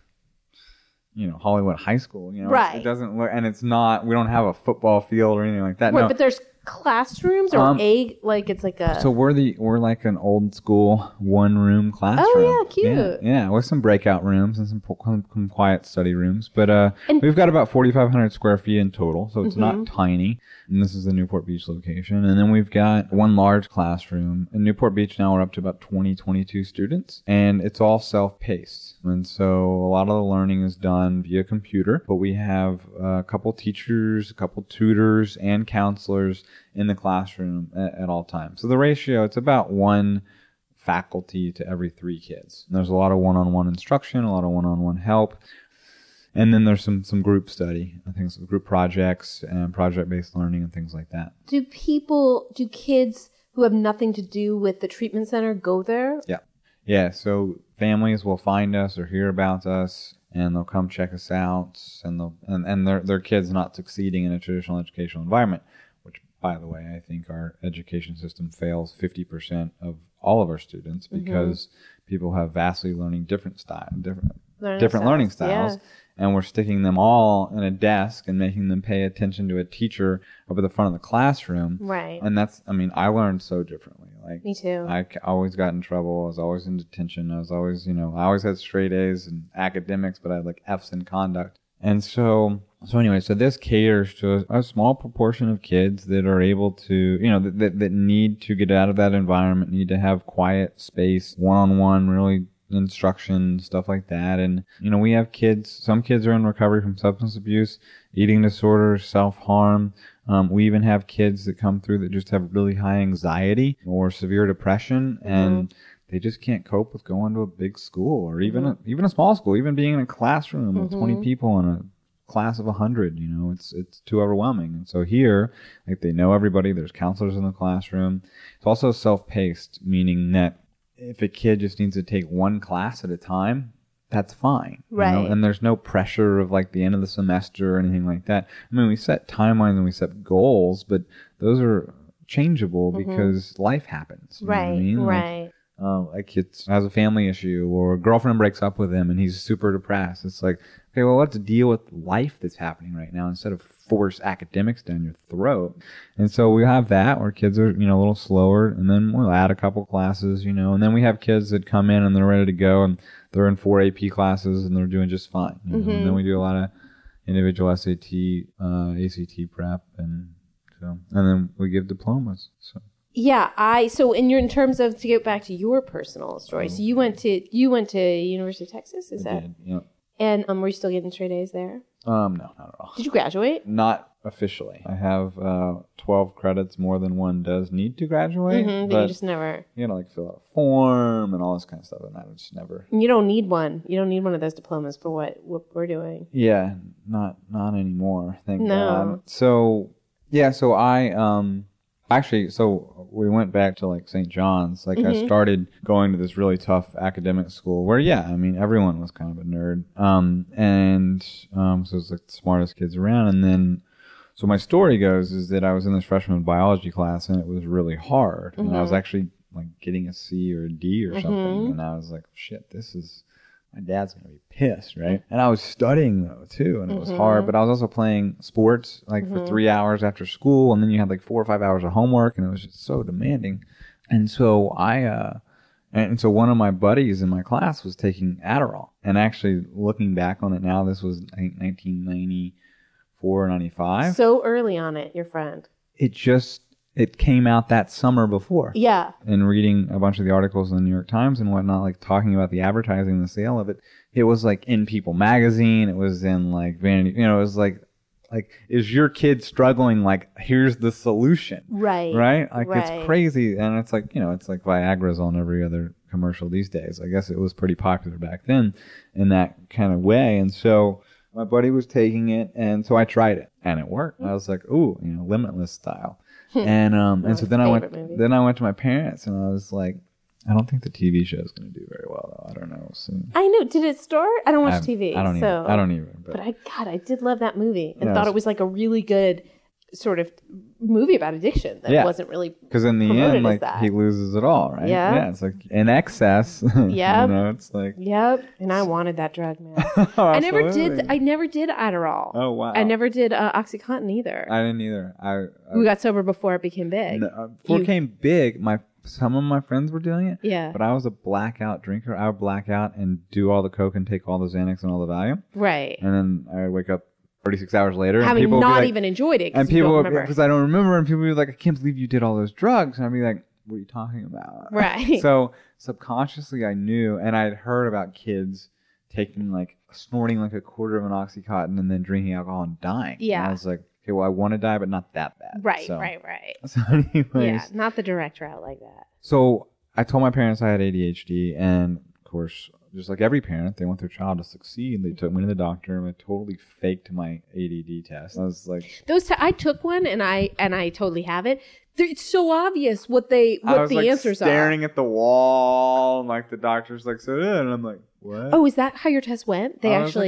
Speaker 6: you know, Hollywood High School, you know,
Speaker 1: Right.
Speaker 6: It doesn't look, and it's not, we don't have a football field or anything like that.
Speaker 1: Right,
Speaker 6: no.
Speaker 1: but there's classrooms or
Speaker 6: Um,
Speaker 1: a like it's like a
Speaker 6: So we're the, we're like an old school one room classroom.
Speaker 1: Oh, yeah, cute.
Speaker 6: Yeah, yeah, with some breakout rooms and some, po- some quiet study rooms. But, uh,
Speaker 1: And-
Speaker 6: we've got about forty-five hundred square feet in total. So it's
Speaker 1: Mm-hmm.
Speaker 6: not tiny. And this is the Newport Beach location. And then we've got one large classroom. In Newport Beach now we're up to about twenty, twenty-two students. And it's all self-paced. And so a lot of the learning is done via computer. But we have a couple teachers, a couple tutors, and counselors in the classroom at, at all times. So the ratio, it's about one faculty to every three kids. And there's a lot of one-on-one instruction, a lot of one-on-one help. And then there's some, some group study, I think some group projects and project-based learning and things like that.
Speaker 1: do people do kids who have nothing to do with the treatment center go there?
Speaker 6: Yeah. Yeah. So families will find us or hear about us and they'll come check us out, and they'll, and, and their, their kids not succeeding in a traditional educational environment, which, by the way, I think our education system fails fifty percent of all of our students because people have vastly learning different style, different,
Speaker 1: Learning
Speaker 6: different
Speaker 1: styles.
Speaker 6: learning styles.
Speaker 1: Yeah.
Speaker 6: And we're sticking them all in a desk and making them pay attention to a teacher over the front of the classroom.
Speaker 1: Right.
Speaker 6: And that's, I mean, I learned so differently. Like,
Speaker 1: Me too.
Speaker 6: I c- always got in trouble. I was always in detention. I was always, you know, I always had straight A's in academics, but I had like F's in conduct. And so, so anyway, so this caters to a, a small proportion of kids that are able to, you know, that, that, that need to get out of that environment, need to have quiet space, one-on-one, really instruction, stuff like that. And, you know, we have kids, some kids are in recovery from substance abuse, eating disorders, self-harm. Um, we even have kids that come through that just have really high anxiety or severe depression, and mm-hmm. they just can't cope with going to a big school or even mm-hmm. a, even a small school, even being in a classroom mm-hmm. with twenty people in a class of one hundred. You know, it's it's too overwhelming. And so here, like, they know everybody. There's counselors in the classroom. It's also self-paced, meaning that if a kid just needs to take one class at a time, that's fine.
Speaker 1: Right.
Speaker 6: You know? And there's no pressure of like the end of the semester or anything like that. I mean, we set timelines and we set goals, but those are changeable mm-hmm. because life happens. You
Speaker 1: right.
Speaker 6: know what I mean?
Speaker 1: Right.
Speaker 6: Like, uh, a kid has a family issue or a girlfriend breaks up with him and he's super depressed. It's like, okay, well, let's deal with life that's happening right now instead of force academics down your throat. And so we have that where kids are, you know, a little slower, and then we'll add a couple classes, you know, and then we have kids that come in and they're ready to go and they're in four A P classes and they're doing just fine. You know? Mm-hmm. And then we do a lot of individual S A T, uh, A C T prep, and so, and then we give diplomas. So.
Speaker 1: Yeah, I so in your in terms of to get back to your personal story. So you went to you went to University of Texas, is
Speaker 6: I
Speaker 1: that?
Speaker 6: did, yep.
Speaker 1: And um, were you still getting straight A's there?
Speaker 6: Um, no, not at all.
Speaker 1: Did you graduate?
Speaker 6: Not officially. I have uh, twelve credits more than one does need to graduate.
Speaker 1: Mm-hmm, but,
Speaker 6: but
Speaker 1: you just never.
Speaker 6: You gotta like fill out a form and all this kind of stuff, and I just never.
Speaker 1: You don't need one. You don't need one of those diplomas for what what we're doing.
Speaker 6: Yeah, not not anymore. Thank
Speaker 1: no.
Speaker 6: God. So yeah, so I um. Actually, so we went back to like Saint John's. Like mm-hmm. I started going to this really tough academic school where, yeah, I mean, everyone was kind of a nerd. Um, and um, so it was like the smartest kids around. And then, so my story goes is that I was in this freshman biology class and it was really hard. Mm-hmm. And I was actually like getting a C or a D or something. Mm-hmm. And I was like, shit, this is... my dad's going to be pissed, right? And I was studying, though, too, and it was mm-hmm. hard. But I was also playing sports, like, mm-hmm. for three hours after school. And then you had, like, four or five hours of homework, and it was just so demanding. And so I, uh, and so one of my buddies in my class was taking Adderall. And actually, looking back on it now, this was, I think, nineteen ninety-four, ninety-five.
Speaker 1: So early on it, your friend.
Speaker 6: It just... it came out that summer before.
Speaker 1: Yeah.
Speaker 6: And reading a bunch of the articles in the New York Times and whatnot, like talking about the advertising, the sale of it, it was like in People magazine. It was in like Vanity, you know, it was like, like, is your kid struggling? Like, here's the solution.
Speaker 1: Right.
Speaker 6: Right? Like,
Speaker 1: right.
Speaker 6: It's crazy. And it's like, you know, it's like Viagra's on every other commercial these days. I guess it was pretty popular back then in that kind of way. And so my buddy was taking it. And so I tried it and it worked. I was like, ooh, you know, Limitless style. And um and so then I went movie. then I went to my parents and I was like, I don't think the T V show is going to do very well though. I don't know. So,
Speaker 1: I know. Did it start? I don't watch
Speaker 6: I,
Speaker 1: T V.
Speaker 6: I don't
Speaker 1: so.
Speaker 6: even. I don't even. But,
Speaker 1: but I God, I did love that movie and
Speaker 6: yeah,
Speaker 1: thought
Speaker 6: it was,
Speaker 1: it was like a really good sort of movie about addiction that
Speaker 6: yeah.
Speaker 1: wasn't really
Speaker 6: because in the end, like
Speaker 1: that.
Speaker 6: he loses it all, right?
Speaker 1: Yeah.
Speaker 6: Yeah. It's like in excess.
Speaker 1: Yeah.
Speaker 6: You know, it's like.
Speaker 1: Yep. And I wanted that drug, man. I never did. I never did Adderall.
Speaker 6: Oh wow.
Speaker 1: I never did uh, OxyContin either.
Speaker 6: I didn't either. I, I
Speaker 1: we got sober before it became big.
Speaker 6: No, uh, before you, it became big, my some of my friends were doing it.
Speaker 1: Yeah.
Speaker 6: But I was a blackout drinker. I would black out and do all the coke and take all the Xanax and all the Valium.
Speaker 1: Right.
Speaker 6: And then I would wake up thirty-six hours later.
Speaker 1: Having
Speaker 6: and people
Speaker 1: not
Speaker 6: would be like,
Speaker 1: even enjoyed it.
Speaker 6: And people,
Speaker 1: because
Speaker 6: because I don't remember, and people would be like, I can't believe you did all those drugs. And I'd be like, what are you talking about?
Speaker 1: Right.
Speaker 6: So subconsciously I knew, and I'd heard about kids taking like, snorting like a quarter of an Oxycontin and then drinking alcohol and dying.
Speaker 1: Yeah.
Speaker 6: And I was like, okay, well, I want to die, but not that bad.
Speaker 1: Right,
Speaker 6: so,
Speaker 1: right, right.
Speaker 6: So anyways.
Speaker 1: Yeah, not the direct route like that.
Speaker 6: So I told my parents I had A D H D, and of course, just like every parent, they want their child to succeed. They took me to the doctor, and I totally faked my A D D test. I was like,
Speaker 1: those. T- I took one, and I and I totally have it. They're, it's so obvious what they what
Speaker 6: I was
Speaker 1: the
Speaker 6: like
Speaker 1: answers
Speaker 6: staring
Speaker 1: are.
Speaker 6: Staring at the wall, and like the doctor's like, so, yeah. And I'm like, what?
Speaker 1: Oh, is that how your test went? They
Speaker 6: oh,
Speaker 1: actually.
Speaker 6: It was like a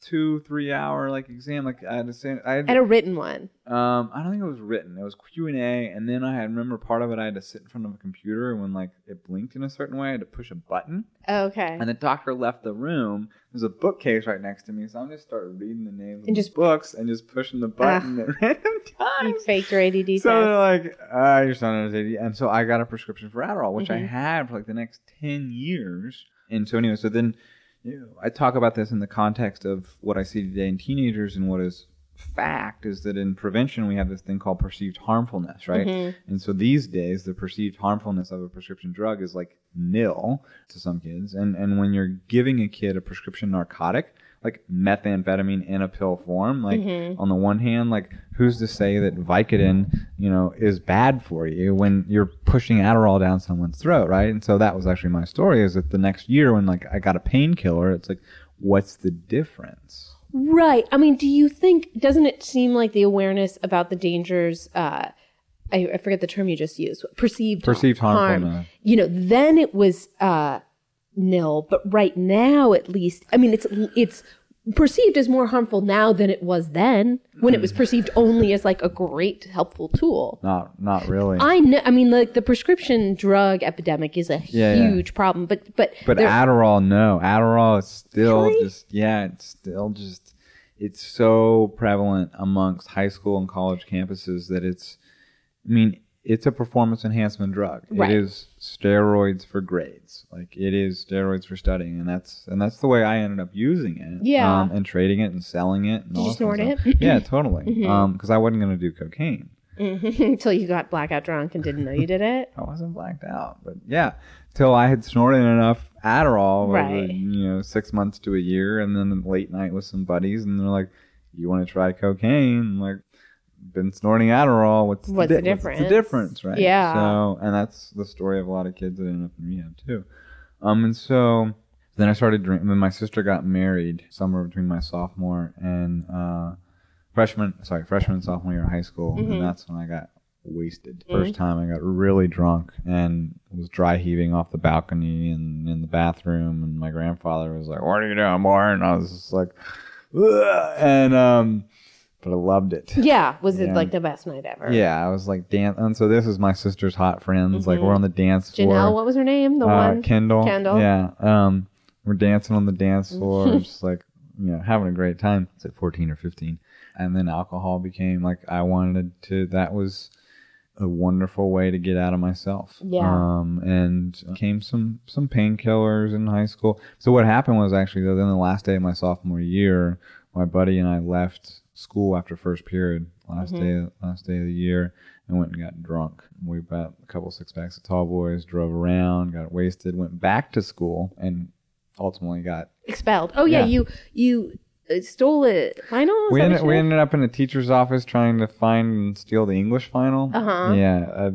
Speaker 6: two, three hour like exam. Like I had to say, I had,
Speaker 1: And a written one.
Speaker 6: um, I don't think it was written. It was Q and A, and then I had remember part of it. I had to sit in front of a computer, and when like it blinked in a certain way, I had to push a button.
Speaker 1: Okay.
Speaker 6: And the doctor left the room. There's a bookcase right next to me, so I'm just started reading the names of
Speaker 1: And
Speaker 6: the
Speaker 1: just-
Speaker 6: books and just pushing the button at random
Speaker 1: You
Speaker 6: times.
Speaker 1: faked your A D D
Speaker 6: So
Speaker 1: test.
Speaker 6: they're like, ah, your son has A D D. And so I got a prescription for Adderall, which
Speaker 1: Mm-hmm.
Speaker 6: I had for like the next ten years. And so anyway, so then you know, I talk about this in the context of what I see today in teenagers, and what is fact is that in prevention we have this thing called perceived harmfulness, right?
Speaker 1: Mm-hmm.
Speaker 6: And so these days the perceived harmfulness of a prescription drug is like nil to some kids. And and when you're giving a kid a prescription narcotic, like methamphetamine in a pill form, like
Speaker 1: Mm-hmm.
Speaker 6: on the one hand, like who's to say that Vicodin, you know, is bad for you when you're pushing Adderall down someone's throat, right? And so that was actually my story, is that the next year when like I got a painkiller, it's like, what's the difference?
Speaker 1: Right. I mean, do you think, doesn't it seem like the awareness about the dangers, uh, I, I forget the term you just used, perceived,
Speaker 6: Perceived
Speaker 1: harm,
Speaker 6: harmfulness.
Speaker 1: you know, then it was uh, nil, but right now at least, I mean, it's it's perceived as more harmful now than it was then, when it was perceived only as like a great helpful tool.
Speaker 6: Not not really.
Speaker 1: I know, I mean, like the prescription drug epidemic is a
Speaker 6: Yeah, yeah.
Speaker 1: huge problem, but but
Speaker 6: But
Speaker 1: there-
Speaker 6: Adderall, no. Adderall is still
Speaker 1: Really?
Speaker 6: just, yeah, it's still just, it's so prevalent amongst high school and college campuses that it's, I mean, it's a performance enhancement drug.
Speaker 1: Right.
Speaker 6: It is steroids for grades. Like it is steroids for studying, and that's and that's the way I ended up using it.
Speaker 1: Yeah.
Speaker 6: Um, and trading it and selling it. And
Speaker 1: Did
Speaker 6: all
Speaker 1: you
Speaker 6: that kind
Speaker 1: snort
Speaker 6: of
Speaker 1: it?
Speaker 6: stuff. Yeah, totally. Um, because I wasn't going to do cocaine.
Speaker 1: until you got blackout drunk and didn't know you did it.
Speaker 6: I wasn't blacked out, but yeah, till I had snorted enough Adderall over,
Speaker 1: Right.
Speaker 6: you know, six months to a year, and then late night with some buddies, and they're like, "You want to try cocaine?" I'm like, been snorting Adderall. What's,
Speaker 1: What's
Speaker 6: the,
Speaker 1: the
Speaker 6: di-
Speaker 1: difference?
Speaker 6: What's the difference, right?
Speaker 1: Yeah.
Speaker 6: So, and that's the story of a lot of kids that end up in rehab too. Um, and so then I started drinking. Then my sister got married somewhere between my sophomore and uh, freshman, sorry, freshman and sophomore year of high school,
Speaker 1: Mm-hmm.
Speaker 6: and that's when I got wasted. First time I got really drunk and was dry heaving off the balcony and in the bathroom, and my grandfather was like, "What are you doing, boy?" And I was just like, "Ugh." And um, but I loved it.
Speaker 1: Yeah, was it
Speaker 6: Yeah.
Speaker 1: like the best night ever?
Speaker 6: Yeah, I was like dance, and so this is my sister's hot friends. Like we're on the dance floor.
Speaker 1: Janelle, what was her name? The
Speaker 6: uh,
Speaker 1: one?
Speaker 6: Kendall.
Speaker 1: Kendall.
Speaker 6: Yeah. Um, we're dancing on the dance floor, just like you know, having a great time. It's at fourteen or fifteen, and then alcohol became like I wanted to. That was a wonderful way to get out of myself.
Speaker 1: Yeah.
Speaker 6: Um, and came some some painkillers in high school. So what happened was actually though, then the last day of my sophomore year, my buddy and I left school after first period, last
Speaker 1: Mm-hmm.
Speaker 6: day last day of the year, and went and got drunk. We bought a couple six packs of Tall Boys, drove around, got wasted, went back to school, and ultimately got.
Speaker 1: Expelled. Oh yeah,
Speaker 6: Yeah.
Speaker 1: you you uh, stole a final. Is
Speaker 6: We
Speaker 1: that
Speaker 6: ended,
Speaker 1: what you
Speaker 6: we
Speaker 1: did?
Speaker 6: ended up in a teacher's office trying to find and steal the English final.
Speaker 1: Uh-huh.
Speaker 6: Yeah. Uh,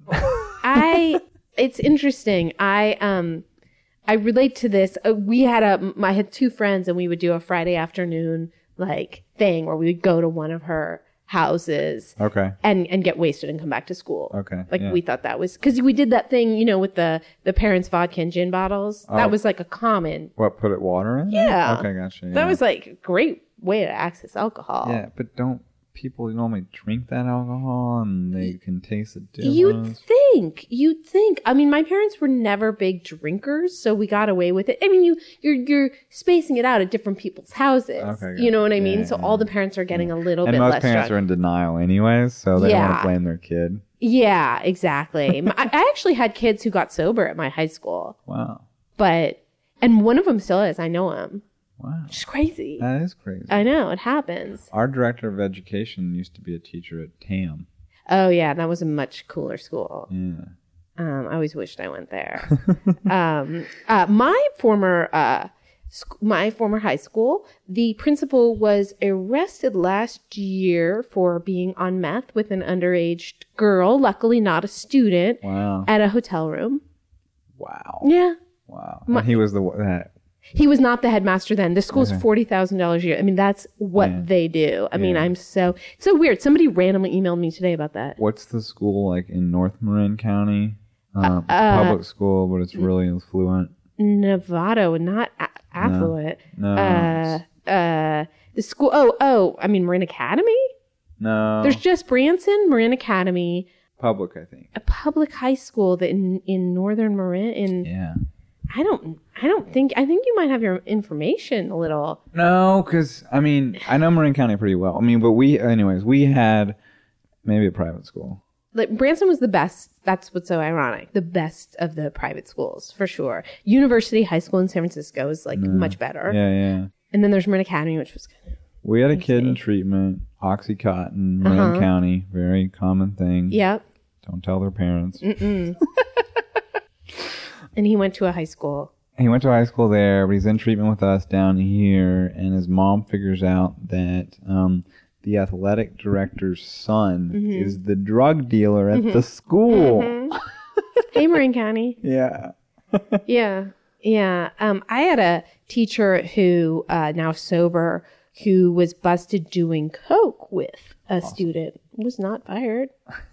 Speaker 1: I. It's interesting. I um. I relate to this. Uh, we had a. I had two friends, and we would do a Friday afternoon like thing where we would go to one of her houses
Speaker 6: okay.
Speaker 1: and and get wasted and come back to school.
Speaker 6: Okay,
Speaker 1: Like
Speaker 6: yeah.
Speaker 1: we thought that was because we did that thing, you know, with the the parents' vodka and gin bottles.
Speaker 6: Oh.
Speaker 1: That was like a common.
Speaker 6: What, put it water in?
Speaker 1: Yeah.
Speaker 6: Okay, gotcha. Yeah.
Speaker 1: That was like a great way to access alcohol.
Speaker 6: Yeah, but don't people normally drink that alcohol and they can taste the difference?
Speaker 1: You'd think, you'd think. I mean, my parents were never big drinkers, so we got away with it. I mean, you you're you're spacing it out at different people's houses.
Speaker 6: Okay,
Speaker 1: you know what I
Speaker 6: yeah,
Speaker 1: mean?
Speaker 6: yeah,
Speaker 1: so
Speaker 6: yeah.
Speaker 1: all the parents are getting a little
Speaker 6: and
Speaker 1: bit
Speaker 6: most
Speaker 1: less
Speaker 6: parents
Speaker 1: drunk.
Speaker 6: are in denial anyways, so they don't want
Speaker 1: Yeah.
Speaker 6: to blame their kid.
Speaker 1: Yeah, exactly. My- I actually had kids who got sober at my high school,
Speaker 6: Wow.
Speaker 1: but and one of them still is. I know him.
Speaker 6: Wow.
Speaker 1: It's crazy.
Speaker 6: That is crazy.
Speaker 1: I know it happens.
Speaker 6: Our director of education used to be a teacher at T A M.
Speaker 1: Oh yeah, that was a much cooler school.
Speaker 6: Yeah.
Speaker 1: Um, I always wished I went there. um, uh, my former, uh, sc- my former high school, the principal was arrested last year for being on meth with an underage girl. Luckily, not a student.
Speaker 6: Wow.
Speaker 1: At a hotel room.
Speaker 6: Wow.
Speaker 1: Yeah,
Speaker 6: Wow.
Speaker 1: My-
Speaker 6: and he was the one that.
Speaker 1: he was not the headmaster then. The school's
Speaker 6: Okay.
Speaker 1: forty thousand dollars a year. I mean, that's what
Speaker 6: Yeah.
Speaker 1: they do. I mean,
Speaker 6: Yeah.
Speaker 1: I'm so it's so weird. Somebody randomly emailed me today about that.
Speaker 6: What's the school like in North Marin County? Um, it's a
Speaker 1: uh,
Speaker 6: public school, but it's really affluent.
Speaker 1: Novato, not a- affluent.
Speaker 6: No.
Speaker 1: Uh, uh, The school. Oh, oh. I mean, Marin Academy.
Speaker 6: No.
Speaker 1: There's just Branson, Marin Academy,
Speaker 6: public, I think.
Speaker 1: a public high school that in in northern Marin. In
Speaker 6: Yeah.
Speaker 1: I don't. I don't think. I think you might have your information a little.
Speaker 6: No, because, I mean, I know Marin County pretty well. I mean, but we, anyways, we had maybe a private school.
Speaker 1: Like Branson was the best. That's what's so ironic. The best of the private schools, for sure. University High School in San Francisco is like much better.
Speaker 6: Yeah, yeah.
Speaker 1: And then there's Marin Academy, which was kind of.
Speaker 6: We had a kid in treatment, Oxycontin, Marin
Speaker 1: Uh-huh.
Speaker 6: County, very common thing.
Speaker 1: Yep.
Speaker 6: Don't tell their parents.
Speaker 1: And he went to a high school.
Speaker 6: He went to high school there, but he's in treatment with us down here, and his mom figures out that um, the athletic director's son
Speaker 1: Mm-hmm.
Speaker 6: is the drug dealer at the school.
Speaker 1: Mm-hmm. Hey, Marin County.
Speaker 6: Yeah.
Speaker 1: Yeah. Yeah. Um, I had a teacher who, uh, now sober, who was busted doing coke with a student. Was not fired.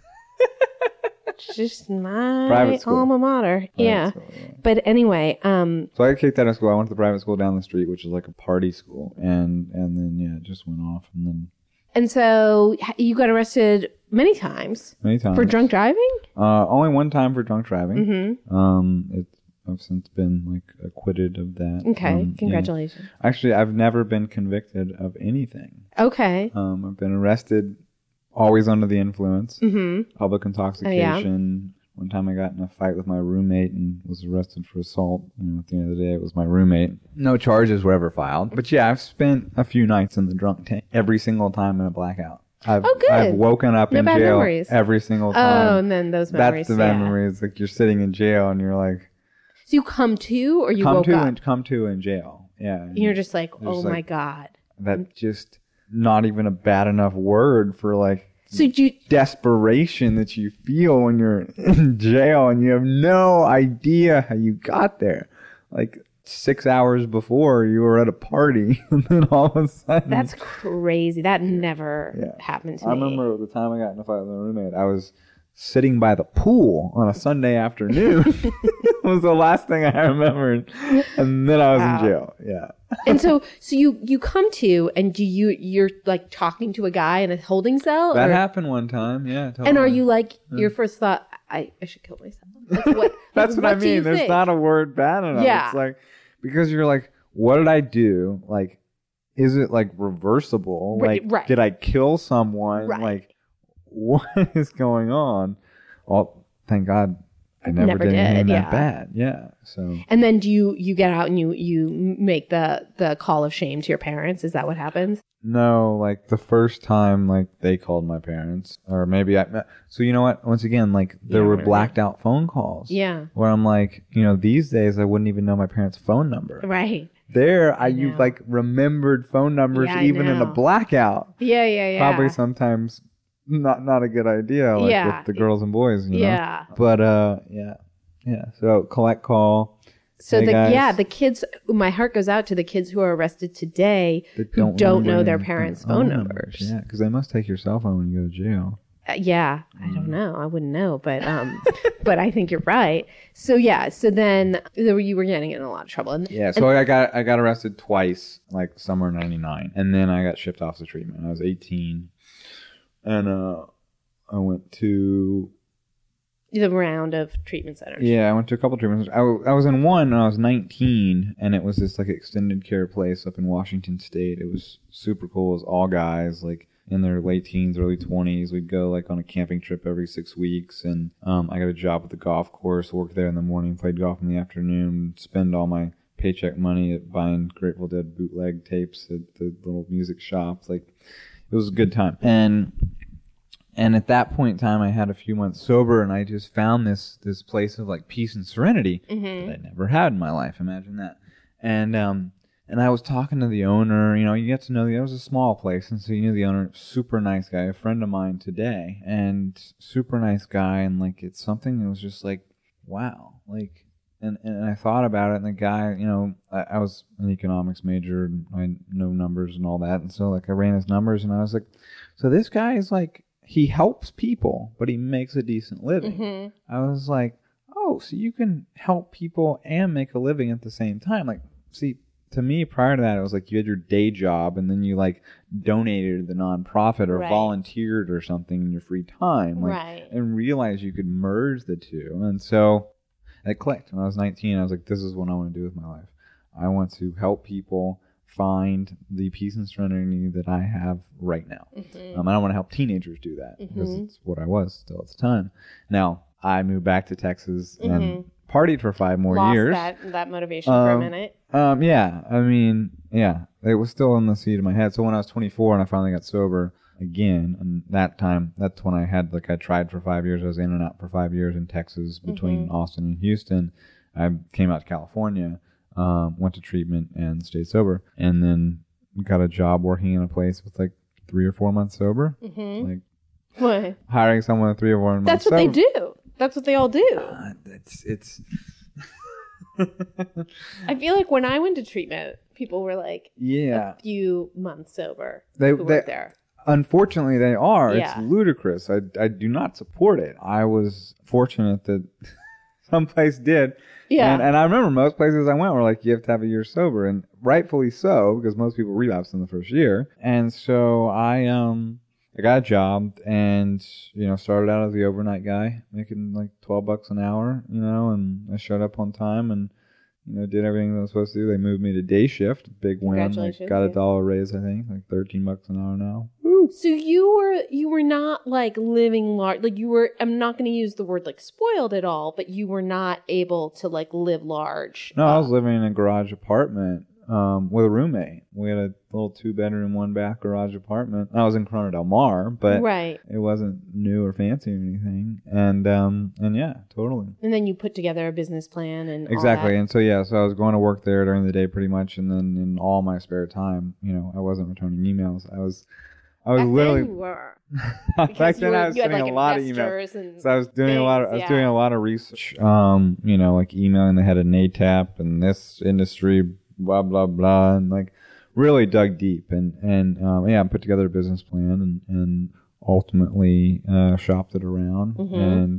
Speaker 1: Just my
Speaker 6: Private school.
Speaker 1: alma mater. yeah.
Speaker 6: school, yeah.
Speaker 1: But anyway, um,
Speaker 6: So I got kicked out of school. I went to the private school down the street, which is like a party school, and and then yeah, it just went off, and then
Speaker 1: and so you got arrested many times
Speaker 6: many times
Speaker 1: for drunk driving?
Speaker 6: Uh, only one time for drunk driving.
Speaker 1: Mm-hmm.
Speaker 6: Um, it, I've since been like acquitted of that.
Speaker 1: Okay.
Speaker 6: Um, yeah.
Speaker 1: Congratulations.
Speaker 6: Actually, I've never been convicted of anything.
Speaker 1: Okay.
Speaker 6: Um, I've been arrested, always under the influence,
Speaker 1: Mm-hmm.
Speaker 6: public intoxication. One time I got in a fight with my roommate and was arrested for assault. You know, at the end of the day, it was my roommate. No charges were ever filed. But yeah, I've spent a few nights in the drunk tank every single time in a blackout. I've,
Speaker 1: Oh, good.
Speaker 6: I've woken up
Speaker 1: No
Speaker 6: in
Speaker 1: bad
Speaker 6: jail
Speaker 1: memories.
Speaker 6: every single time.
Speaker 1: Oh, and then those memories.
Speaker 6: That's the
Speaker 1: yeah.
Speaker 6: memories. Like you're sitting in jail and you're like,
Speaker 1: So you come to, or you
Speaker 6: come
Speaker 1: woke
Speaker 6: to
Speaker 1: up?
Speaker 6: and come to in jail. Yeah.
Speaker 1: And you're just like,
Speaker 6: You're
Speaker 1: oh
Speaker 6: just
Speaker 1: my
Speaker 6: like-
Speaker 1: God.
Speaker 6: That's just not even a bad enough word for like
Speaker 1: So did you,
Speaker 6: desperation that you feel when you're in jail and you have no idea how you got there. Like six hours before you were at a party and then all of a sudden.
Speaker 1: that's crazy. That never
Speaker 6: Yeah.
Speaker 1: happened to
Speaker 6: I
Speaker 1: me.
Speaker 6: remember the time I got in a fight with my roommate, I was sitting by the pool on a Sunday afternoon. It was the last thing I remembered. And then I was
Speaker 1: Wow.
Speaker 6: in jail. Yeah.
Speaker 1: And so, so you, you come to, and do you, you're like talking to a guy in a holding cell?
Speaker 6: That
Speaker 1: or,
Speaker 6: happened one time. Yeah. Totally.
Speaker 1: And are you like, your first thought, I, I should kill myself? Like, what,
Speaker 6: That's
Speaker 1: like,
Speaker 6: what, I
Speaker 1: do you
Speaker 6: mean. There's
Speaker 1: think?
Speaker 6: not a word bad enough.
Speaker 1: Yeah.
Speaker 6: It's like, because you're like, what did I do? Like, is it like reversible?
Speaker 1: Right,
Speaker 6: Like,
Speaker 1: right.
Speaker 6: did I kill someone?
Speaker 1: Right.
Speaker 6: Like, what is going on? Well, thank God I never,
Speaker 1: Never
Speaker 6: did anything
Speaker 1: did,
Speaker 6: that
Speaker 1: yeah.
Speaker 6: bad. Yeah. So,
Speaker 1: And then do you, you get out and you, you make the, the call of shame to your parents? Is that what happens?
Speaker 6: no, like the first time, like they called my parents, or maybe I, so you know what? Once again, like there
Speaker 1: Yeah,
Speaker 6: were
Speaker 1: right.
Speaker 6: blacked out phone calls.
Speaker 1: Yeah.
Speaker 6: Where I'm like, you know, these days I wouldn't even know my parents' phone number.
Speaker 1: Right.
Speaker 6: There, I, you
Speaker 1: know.
Speaker 6: like remembered phone numbers
Speaker 1: Yeah, I
Speaker 6: even in a
Speaker 1: know.
Speaker 6: blackout.
Speaker 1: Yeah, yeah, yeah.
Speaker 6: Probably sometimes not not a good idea, like
Speaker 1: Yeah.
Speaker 6: with the girls and boys, you know.
Speaker 1: Yeah.
Speaker 6: But uh, yeah, yeah. So collect call.
Speaker 1: So
Speaker 6: Hey,
Speaker 1: the
Speaker 6: guys.
Speaker 1: yeah, the kids. My heart goes out to the kids who are arrested today
Speaker 6: that
Speaker 1: who don't, know
Speaker 6: remember
Speaker 1: their
Speaker 6: their
Speaker 1: parents'
Speaker 6: phone
Speaker 1: phone
Speaker 6: numbers.
Speaker 1: numbers.
Speaker 6: Yeah, because they must take your cell phone when you go to jail.
Speaker 1: Uh, yeah, I
Speaker 6: Mm.
Speaker 1: don't know. I wouldn't know, but um, but I think you're right. So yeah, so then there were- you were getting in a lot of trouble. And,
Speaker 6: Yeah, so I got I got arrested twice, like summer ninety-nine, and then I got shipped off to treatment. I was eighteen, and uh, I went to
Speaker 1: the round of treatment centers.
Speaker 6: yeah, I went to a couple treatments. I, w- I was in one when I was nineteen, and it was this like extended care place up in Washington State. It was super cool. It was all guys like in their late teens, early twenties. We'd go like on a camping trip every six weeks, and um, I got a job at the golf course. Worked there in the morning, played golf in the afternoon. Spend all my paycheck money at buying Grateful Dead bootleg tapes at the little music shops. Like it was a good time, and. And at that point in time, I had a few months sober, and I just found this this place of like peace and serenity
Speaker 1: Mm-hmm.
Speaker 6: that I never had in my life. Imagine that. And um, and I was talking to the owner. You know, you get to know the. It was a small place, and so you knew the owner. Super nice guy, a friend of mine today, and super nice guy. And like, it's something that was just like, wow, like. And, and I thought about it, and the guy, you know, I, I was an economics major, and I know numbers and all that, and so like I ran his numbers, and I was like, so this guy is like. He helps people, but he makes a decent living.
Speaker 1: Mm-hmm.
Speaker 6: I was like, oh, so you can help people and make a living at the same time. Like, see, to me, prior to that, it was like you had your day job and then you like donated to the nonprofit or
Speaker 1: Right.
Speaker 6: volunteered or something in your free time. Like,
Speaker 1: Right.
Speaker 6: And realized you could merge the two. And so it clicked. When I was nineteen, I was like, this is what I want to do with my life. I want to help people find the peace and serenity that I have right now.
Speaker 1: Mm-hmm.
Speaker 6: Um, I don't want to help teenagers do that because
Speaker 1: Mhm.
Speaker 6: it's what I was still at the time. Now, I moved back to Texas and
Speaker 1: Mhm.
Speaker 6: partied for five more
Speaker 1: Lost
Speaker 6: years.
Speaker 1: that that motivation for a
Speaker 6: Um,
Speaker 1: minute.
Speaker 6: Um, yeah, I mean, yeah, it was still in the seat of my head. So when I was twenty-four and I finally got sober again, and that time, that's when I had, like, I tried for five years. I was in and out for five years in Texas between
Speaker 1: Mm-hmm.
Speaker 6: Austin and Houston. I came out to California, um, went to treatment and stayed sober, and then got a job working in a place with like three or four months sober,
Speaker 1: Mm-hmm.
Speaker 6: like
Speaker 1: What?
Speaker 6: hiring someone with three or four months.
Speaker 1: That's what they
Speaker 6: sober.
Speaker 1: do. That's what they all do.
Speaker 6: Uh, it's it's.
Speaker 1: I feel like when I went to treatment, people were like
Speaker 6: Yeah,
Speaker 1: a few months sober
Speaker 6: They-
Speaker 1: who
Speaker 6: they-
Speaker 1: worked there.
Speaker 6: unfortunately, they are.
Speaker 1: Yeah.
Speaker 6: It's ludicrous. I, I do not support it. I was fortunate that some place did.
Speaker 1: Yeah.
Speaker 6: And, and I remember most places I went were like, you have to have a year sober. And rightfully so, because most people relapse in the first year. And so I um I got a job and, you know, started out as the overnight guy, making like twelve bucks an hour, you know, and I showed up on time and, you know, did everything that I was supposed to do. They moved me to day shift. Big win. Like,
Speaker 1: Congratulations,
Speaker 6: got a
Speaker 1: yeah.
Speaker 6: dollar raise, I think, like thirteen bucks an hour now.
Speaker 1: So you were you were not like living large, like you were. I'm not going to use the word like spoiled at all, but you were not able to like live large.
Speaker 6: No, I was
Speaker 1: Uh,
Speaker 6: living in a garage apartment um, with a roommate. We had a little two-bedroom, one-bath garage apartment. I was in Corona Del Mar, but
Speaker 1: right.
Speaker 6: it wasn't new or fancy or anything. And um, and yeah, totally.
Speaker 1: And then you put together a business plan and all
Speaker 6: Exactly.
Speaker 1: that.
Speaker 6: And so, yeah, so I was going to work there during the day pretty much. And then in all my spare time, you know, I wasn't returning emails. I was, I was
Speaker 1: Back
Speaker 6: literally,
Speaker 1: then you were.
Speaker 6: back
Speaker 1: Because
Speaker 6: then
Speaker 1: you, were,
Speaker 6: I was
Speaker 1: you had
Speaker 6: doing
Speaker 1: like
Speaker 6: a lot of emails.
Speaker 1: investors and
Speaker 6: So I was doing a lot of I was
Speaker 1: things,
Speaker 6: doing
Speaker 1: yeah.
Speaker 6: a lot of research. Um, you know, like emailing the head of N A T A P and this industry, blah blah blah, and like really dug deep and and um, yeah, put together a business plan and and ultimately uh, shopped it around
Speaker 1: Mhm.
Speaker 6: and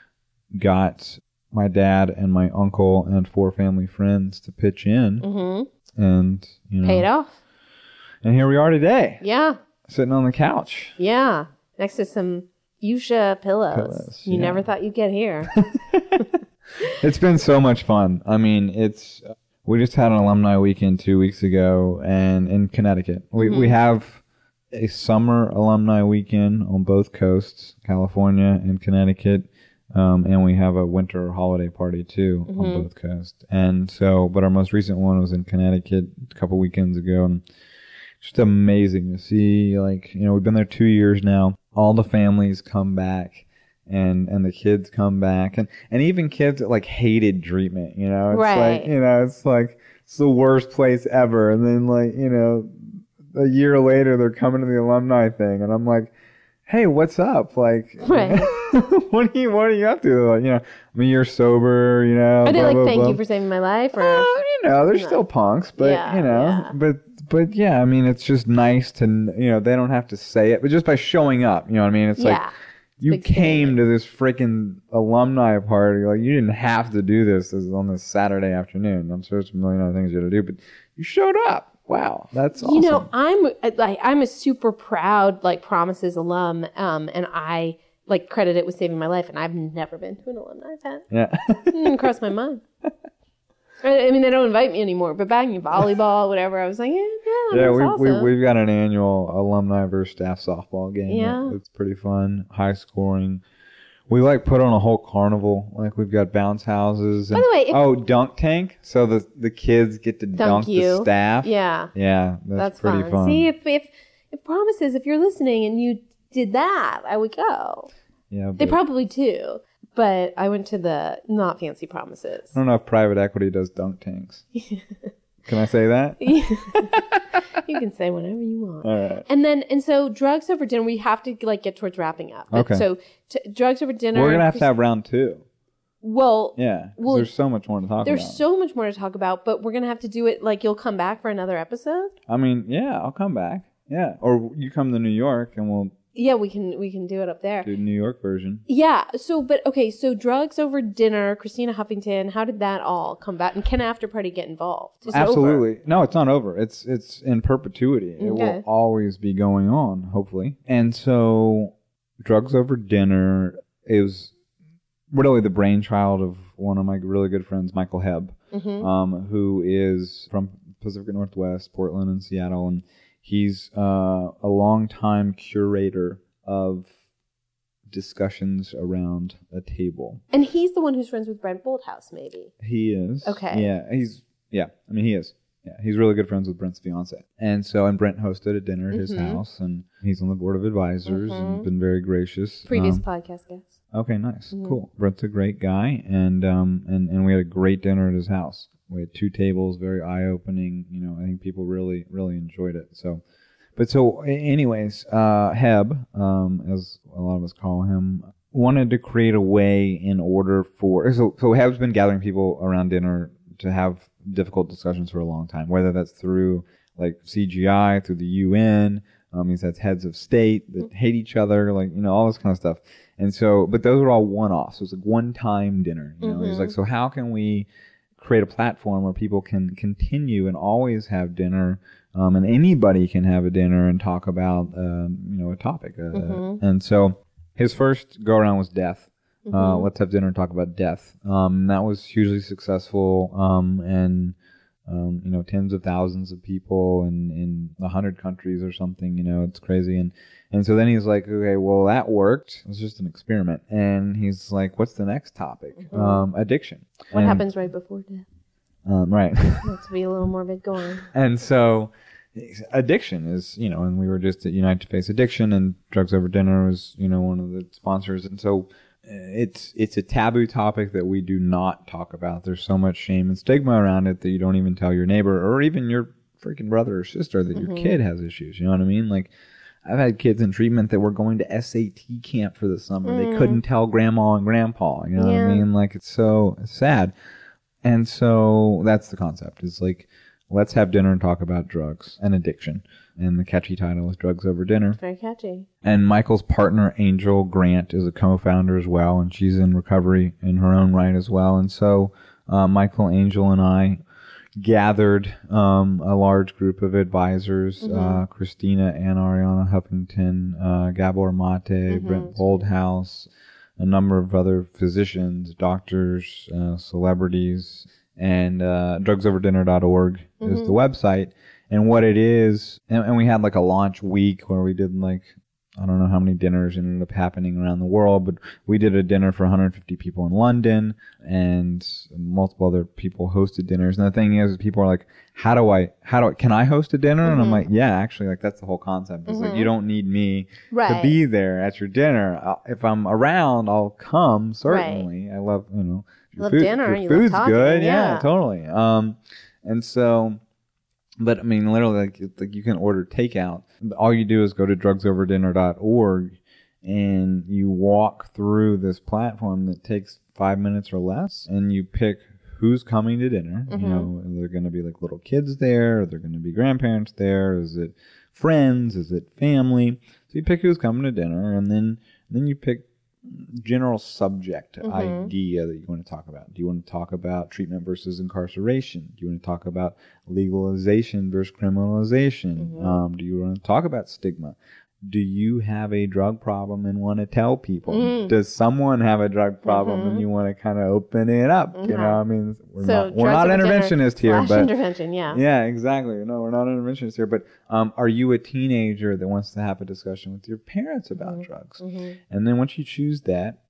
Speaker 6: got my dad and my uncle and four family friends to pitch in
Speaker 1: Mm-hmm.
Speaker 6: and you know
Speaker 1: Paid off.
Speaker 6: and here we are today,
Speaker 1: Yeah.
Speaker 6: sitting on the couch.
Speaker 1: Yeah. Next to some fuchsia pillows.
Speaker 6: Pillows,
Speaker 1: you
Speaker 6: yeah.
Speaker 1: never thought you'd get here.
Speaker 6: It's been so much fun. I mean, it's we just had an alumni weekend two weeks ago, and in Connecticut, we
Speaker 1: Mm-hmm.
Speaker 6: we have a summer alumni weekend on both coasts, California and Connecticut, um, and we have a winter holiday party too
Speaker 1: Mm-hmm.
Speaker 6: on both coasts. And so, but our most recent one was in Connecticut a couple weekends ago, and just amazing to see. Like, you know, we've been there two years now. All the families come back. And and the kids come back, and, and even kids that like hated treatment, you know, it's
Speaker 1: Right.
Speaker 6: like, you know, it's like it's the worst place ever. And then like, you know, a year later they're coming to the alumni thing, and I'm like, hey, what's up? Like,
Speaker 1: Right.
Speaker 6: what are you what are you up to? They're like, you know, I'm a year sober, you know.
Speaker 1: Are they
Speaker 6: blah,
Speaker 1: like,
Speaker 6: blah,
Speaker 1: thank
Speaker 6: blah.
Speaker 1: you for saving my life? Or
Speaker 6: Uh, you know, they're still punks, but
Speaker 1: Yeah,
Speaker 6: you know,
Speaker 1: yeah.
Speaker 6: but but yeah, I mean, it's just nice to kn- you know, they don't have to say it, but just by showing up, you know what I mean? It's like.
Speaker 1: yeah.
Speaker 6: You
Speaker 1: Big
Speaker 6: came
Speaker 1: statement.
Speaker 6: to this freaking alumni party. Like, you didn't have to do this, this is on this Saturday afternoon. I'm sure there's a million other things you had to do, but you showed up. Wow, that's awesome.
Speaker 1: You know, I'm like I'm a super proud like Promises alum, um, and I like credit it with saving my life. And I've never been to an alumni event.
Speaker 6: yeah.
Speaker 1: It didn't cross my mind. I, I mean, they don't invite me anymore. But back in volleyball, whatever, I was like, yeah, yeah,
Speaker 6: yeah,
Speaker 1: that's
Speaker 6: we,
Speaker 1: awesome.
Speaker 6: we, we've got an annual alumni versus staff softball game.
Speaker 1: Yeah.
Speaker 6: It's pretty fun, high scoring. We like put on a whole carnival. Like, we've got bounce houses. And,
Speaker 1: By the way, if-
Speaker 6: oh, dunk tank. So the the kids get to
Speaker 1: Dunk
Speaker 6: dunk,
Speaker 1: you.
Speaker 6: the staff.
Speaker 1: yeah,
Speaker 6: Yeah, that's,
Speaker 1: that's
Speaker 6: pretty
Speaker 1: fun.
Speaker 6: fun.
Speaker 1: See, if if if Promises, if you're listening and you did that, I would go.
Speaker 6: yeah,
Speaker 1: They
Speaker 6: but
Speaker 1: probably do. But I went to the not fancy Promises.
Speaker 6: I don't know if private equity does dunk tanks. Can I say that?
Speaker 1: You can say whatever you want.
Speaker 6: All right.
Speaker 1: And then, and so drugs over dinner, we have to like get towards wrapping up. But
Speaker 6: Okay.
Speaker 1: So t- drugs over dinner.
Speaker 6: We're gonna have to have round two.
Speaker 1: Well,
Speaker 6: Yeah, 'cause
Speaker 1: Well,
Speaker 6: there's so much more to talk
Speaker 1: there's
Speaker 6: about.
Speaker 1: so much more to talk about, but we're going to have to do it like you'll come back for another episode.
Speaker 6: I mean, yeah, I'll come back. Yeah, or you come to New York and we'll
Speaker 1: Yeah, we can we can do it up there.
Speaker 6: Do the New York version.
Speaker 1: Yeah. So, but okay. So, drugs over dinner. Christina Huffington. How did that all come back? And can After Party get involved? Is
Speaker 6: Absolutely.
Speaker 1: It over?
Speaker 6: No, it's not over. It's it's in perpetuity. It
Speaker 1: Okay.
Speaker 6: will always be going on, hopefully. And so, drugs over dinner is really the brainchild of one of my really good friends, Michael Hebb,
Speaker 1: Mm-hmm.
Speaker 6: um, who is from Pacific Northwest, Portland, and Seattle, and he's uh, a longtime curator of discussions around a table.
Speaker 1: And he's the one who's friends with Brent Bolthouse, maybe.
Speaker 6: He is.
Speaker 1: Okay.
Speaker 6: Yeah, he's, yeah, I mean, he is. Yeah, he's really good friends with Brent's fiance. And so, and Brent hosted a dinner at his
Speaker 1: Mm-hmm.
Speaker 6: house, and he's on the board of advisors and been very gracious.
Speaker 1: Previous
Speaker 6: Um,
Speaker 1: podcast guest.
Speaker 6: Okay, nice.
Speaker 1: Mm-hmm.
Speaker 6: Cool. Brent's a great guy, and um and, and we had a great dinner at his house. We had two tables, very eye-opening. You know, I think people really, really enjoyed it. So, but so, a- anyways, uh, Heb, um, as a lot of us call him, wanted to create a way in order for, so, so Heb's been gathering people around dinner to have difficult discussions for a long time, whether that's through like C G I, through the U N, um, he's had heads of state that hate each other, like, you know, all this kind of stuff. And so, but those are all one-offs. So it's like one-time dinner, you know.
Speaker 1: Mm-hmm.
Speaker 6: He's like, so how can we create a platform where people can continue and always have dinner, um, and anybody can have a dinner and talk about, um, you know, a topic. Uh,
Speaker 1: Mm-hmm.
Speaker 6: And so his first go-around was death. Uh,
Speaker 1: Mm-hmm.
Speaker 6: let's have dinner and talk about death. Um, that was hugely successful, um, and um, you know, tens of thousands of people in in a hundred countries or something. You know, it's crazy. And and so then he's like, okay, well, that worked. It was just an experiment. And he's like, what's the next topic?
Speaker 1: Mm-hmm.
Speaker 6: Um, addiction.
Speaker 1: What
Speaker 6: And-
Speaker 1: happens right before death?
Speaker 6: Um, right.
Speaker 1: Let's be a little morbid. Go on.
Speaker 6: And so addiction is, you know, and we were just at Unite to Face Addiction, and Drugs Over Dinner was, you know, one of the sponsors. And so it's it's a taboo topic that we do not talk about. There's so much shame and stigma around it that you don't even tell your neighbor or even your freaking brother or sister that
Speaker 1: Mm-hmm.
Speaker 6: your kid has issues. You know what I mean? Like, I've had kids in treatment that were going to S A T camp for the summer. They couldn't tell grandma and grandpa. You know what
Speaker 1: Mm. Yeah.
Speaker 6: I mean? Like, it's so sad. And so that's the concept. It's like, let's have dinner and talk about drugs and addiction. And the catchy title is Drugs Over Dinner.
Speaker 1: Very catchy.
Speaker 6: And Michael's partner, Angel Grant, is a co-founder as well, and she's in recovery in her own right as well. And so uh, Michael, Angel, and I gathered um, a large group of advisors, uh, Christina and Ariana Huffington, uh, Gabor Mate, Brent Boldhouse, a number of other physicians, doctors, uh, celebrities, and uh, drugs over dinner dot org is the website. And what it is, and, and we had like a launch week where we did like, I don't know how many dinners ended up happening around the world, but we did a dinner for one hundred fifty people in London, and multiple other people hosted dinners. And the thing is, people are like, how do I, how do I, can I host a dinner?
Speaker 1: Mm-hmm.
Speaker 6: And I'm like, yeah, actually, like that's the whole concept. It's like, you don't need me
Speaker 1: Right.
Speaker 6: to be there at your dinner. I'll, if I'm around, I'll come, certainly. I love, you know, your
Speaker 1: Love
Speaker 6: food-
Speaker 1: dinner,
Speaker 6: your
Speaker 1: you love
Speaker 6: food's
Speaker 1: talking,
Speaker 6: good. Yeah,
Speaker 1: yeah.
Speaker 6: totally. Um, and so, but I mean, literally, like, it's like you can order takeout. All you do is go to drugs over dinner dot org and you walk through this platform that takes five minutes or less, and you pick who's coming to dinner.
Speaker 1: Mm-hmm.
Speaker 6: You know, are there going to be like little kids there? Are there going to be grandparents there? Is it friends? Is it family? So you pick who's coming to dinner, and then then you pick general subject
Speaker 1: Mm-hmm.
Speaker 6: idea that you want to talk about. Do you want to talk about treatment versus incarceration? Do you want to talk about legalization versus criminalization?
Speaker 1: Mm-hmm.
Speaker 6: Um, do you want to talk about stigma? Do you have a drug problem and want to tell people?
Speaker 1: Mm-hmm.
Speaker 6: Does someone have a drug problem and you want to kind of open it up? You know, I mean, we're
Speaker 1: So
Speaker 6: not, we're
Speaker 1: drugs
Speaker 6: not
Speaker 1: over dinner
Speaker 6: interventionist here,
Speaker 1: slash
Speaker 6: but
Speaker 1: intervention, yeah.
Speaker 6: yeah, exactly. No, we're not interventionists here. But um, are you a teenager that wants to have a discussion with your parents about
Speaker 1: Mm-hmm.
Speaker 6: drugs? And then once you choose that,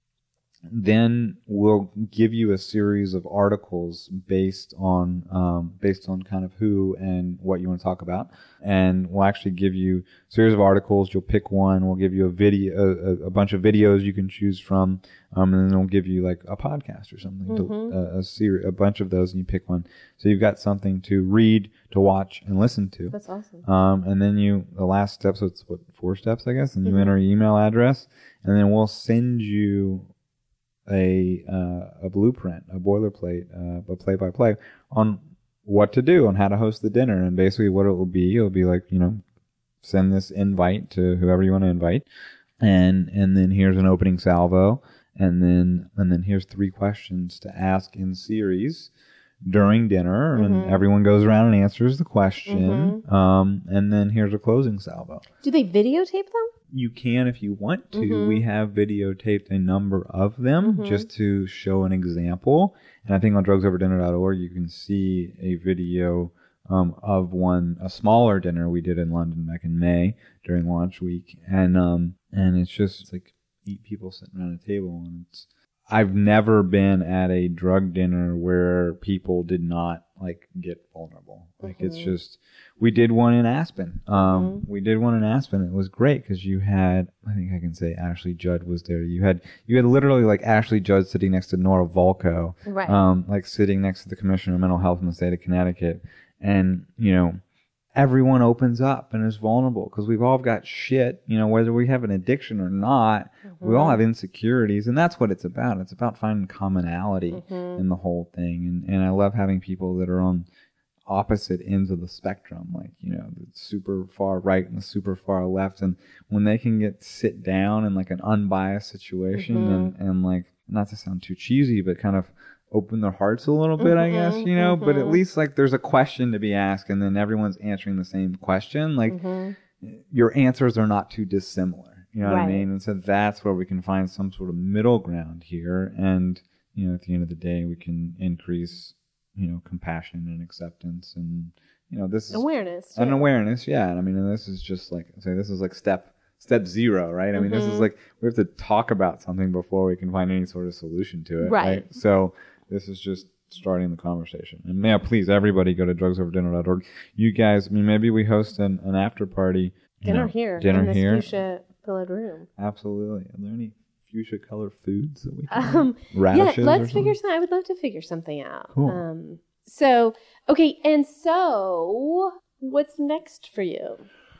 Speaker 6: then we'll give you a series of articles based on um, based on kind of who and what you want to talk about, and we'll actually give you a series of articles. You'll pick one. We'll give you a video, a, a bunch of videos you can choose from, um, and then we'll give you like a podcast or something, to, a, a series, a bunch of those, and you pick one. So you've got something to read, to watch, and listen to.
Speaker 1: That's awesome.
Speaker 6: Um, and then you, the last step, so it's what, four steps, I guess, and you enter your email address, and then we'll send you a uh, a blueprint, a boilerplate, uh, a play-by-play on what to do, on how to host the dinner, and basically what it will be. It'll be like, you know, send this invite to whoever you want to invite. And and then here's an opening salvo. And then and then here's three questions to ask in series during dinner. Mm-hmm. And everyone goes around and answers the question. Mm-hmm. Um, and then here's a closing salvo.
Speaker 1: Do they videotape them?
Speaker 6: You can if you want to.
Speaker 1: Mm-hmm.
Speaker 6: We have videotaped a number of them mm-hmm. just to show an example. And I think on drugs over dinner dot org you can see a video um, of one, a smaller dinner we did in London back in May during launch week. And um, and it's just it's like eight people sitting around a table. And it's I've never been at a drug dinner where people did not like get vulnerable. Like mm-hmm. it's just, we did one in Aspen. Um, mm-hmm. We did one in Aspen. It was great because you had, I think I can say Ashley Judd was there. You had, you had literally like Ashley Judd sitting next to Nora Volkow,
Speaker 1: right.
Speaker 6: um, like sitting next to the Commissioner of Mental Health in the state of Connecticut. And, you know, everyone opens up and is vulnerable because we've all got shit, you know, whether we have an addiction or not, mm-hmm. we all have insecurities, and that's what it's about. It's about finding commonality mm-hmm. in the whole thing. And, and I love having people that are on opposite ends of the spectrum, like, you know, the super far right and the super far left. And when they can get sit down in like an unbiased situation mm-hmm. and, and like, not to sound too cheesy, but kind of open their hearts a little bit, mm-hmm, I guess, you know, mm-hmm. but at least like there's a question to be asked and then everyone's answering the same question. Like mm-hmm. your answers are not too dissimilar, you know right. what I mean? And so that's where we can find some sort of middle ground here. And, you know, at the end of the day, we can increase, you know, compassion and acceptance and, you know, this is
Speaker 1: awareness.
Speaker 6: An yeah. awareness. Yeah. And I mean, and this is just like, say, this is like step Step zero, right? I mean, mm-hmm. this is like, we have to talk about something before we can find any sort of solution to it, right? right? So this is just starting the conversation. And yeah, please, everybody go to drugs over dinner dot org. You guys, I mean, maybe we host an, an after party.
Speaker 1: Dinner
Speaker 6: know,
Speaker 1: here.
Speaker 6: Dinner
Speaker 1: in this
Speaker 6: here.
Speaker 1: fuchsia pillared room.
Speaker 6: Absolutely. Are there any fuchsia colored foods that we can
Speaker 1: um,
Speaker 6: radishes
Speaker 1: Yeah, let's
Speaker 6: or
Speaker 1: figure something. I would love to figure something out.
Speaker 6: Cool.
Speaker 1: Um, so, okay, and so what's next for you?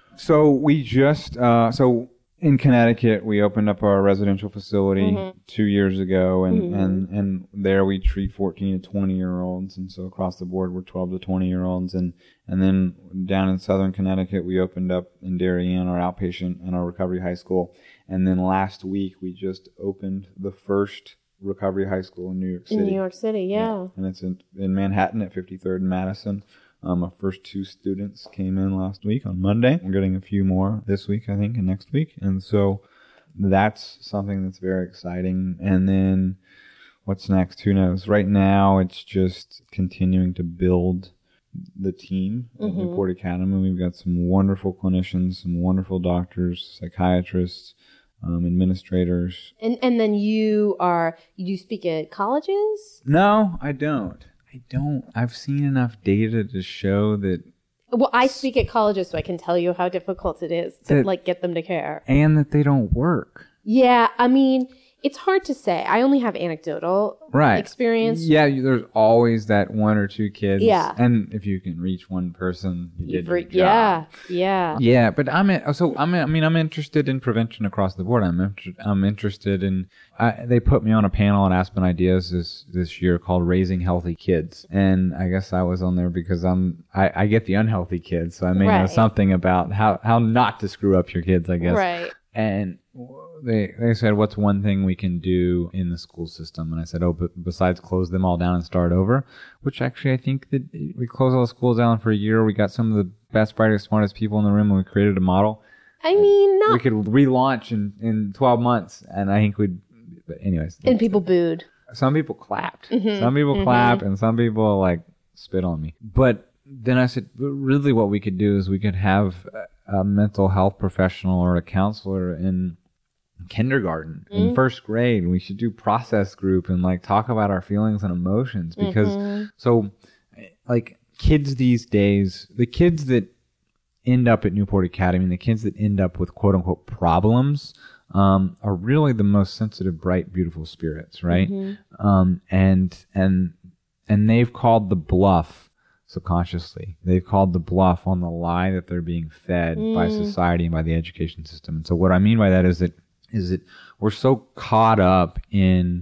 Speaker 6: So we just, uh, so in Connecticut, we opened up our residential facility mm-hmm. two years ago, and, mm-hmm. and, and there we treat fourteen to twenty year olds. And so across the board, we're twelve to twenty year olds. And, and then down in southern Connecticut, we opened up in Darien our outpatient and our recovery high school. And then last week, we just opened the first recovery high school in New York City.
Speaker 1: In New York City, yeah. yeah.
Speaker 6: And it's in, in Manhattan at fifty-third and Madison. Um, our first two students came in last week on Monday. We're getting a few more this week, I think, and next week. And so that's something that's very exciting. And then what's next? Who knows? Right now, it's just continuing to build the team at mm-hmm. Newport Academy. We've got some wonderful clinicians, some wonderful doctors, psychiatrists, um, administrators.
Speaker 1: And and then you are, you do speak at colleges?
Speaker 6: No, I don't. I don't. I've seen enough data to show that.
Speaker 1: Well, I speak at colleges, so I can tell you how difficult it is to
Speaker 6: that,
Speaker 1: like get them to care,
Speaker 6: and that they don't work.
Speaker 1: Yeah, I mean, it's hard to say. I only have anecdotal
Speaker 6: right.
Speaker 1: experience.
Speaker 6: Yeah, you, there's always that one or two kids.
Speaker 1: Yeah,
Speaker 6: and if you can reach one person, you did your
Speaker 1: re-
Speaker 6: job.
Speaker 1: Yeah, yeah,
Speaker 6: yeah. But I'm in, so I'm in, I mean I'm interested in prevention across the board. I'm inter- I'm interested in. I, they put me on a panel at Aspen Ideas this this year called Raising Healthy Kids, and I guess I was on there because I'm I, I get the unhealthy kids, so I may
Speaker 1: right.
Speaker 6: know something about how how not to screw up your kids, I guess.
Speaker 1: Right.
Speaker 6: And they they said, what's one thing we can do in the school system? And I said, oh, but besides close them all down and start over, which actually I think that we closed all the schools down for a year. We got some of the best, brightest, smartest people in the room, and we created a model.
Speaker 1: I mean, not...
Speaker 6: We could relaunch in, in twelve months, and I think we'd... But anyways.
Speaker 1: And people booed.
Speaker 6: Some people clapped.
Speaker 1: Mm-hmm,
Speaker 6: some people
Speaker 1: mm-hmm.
Speaker 6: clapped, and some people, like, spit on me. But then I said, really what we could do is we could have a, a mental health professional or a counselor in kindergarten, mm-hmm. in first grade. We should do process group and, like, talk about our feelings and emotions. Because, mm-hmm. so, like, kids these days, the kids that end up at Newport Academy and the kids that end up with quote-unquote problems um, are really the most sensitive, bright, beautiful spirits, right? Mm-hmm. Um, and and and they've called the bluff subconsciously. They've called the bluff on the lie that they're being fed mm. by society and by the education system. And so what I mean by that is that is that we're so caught up in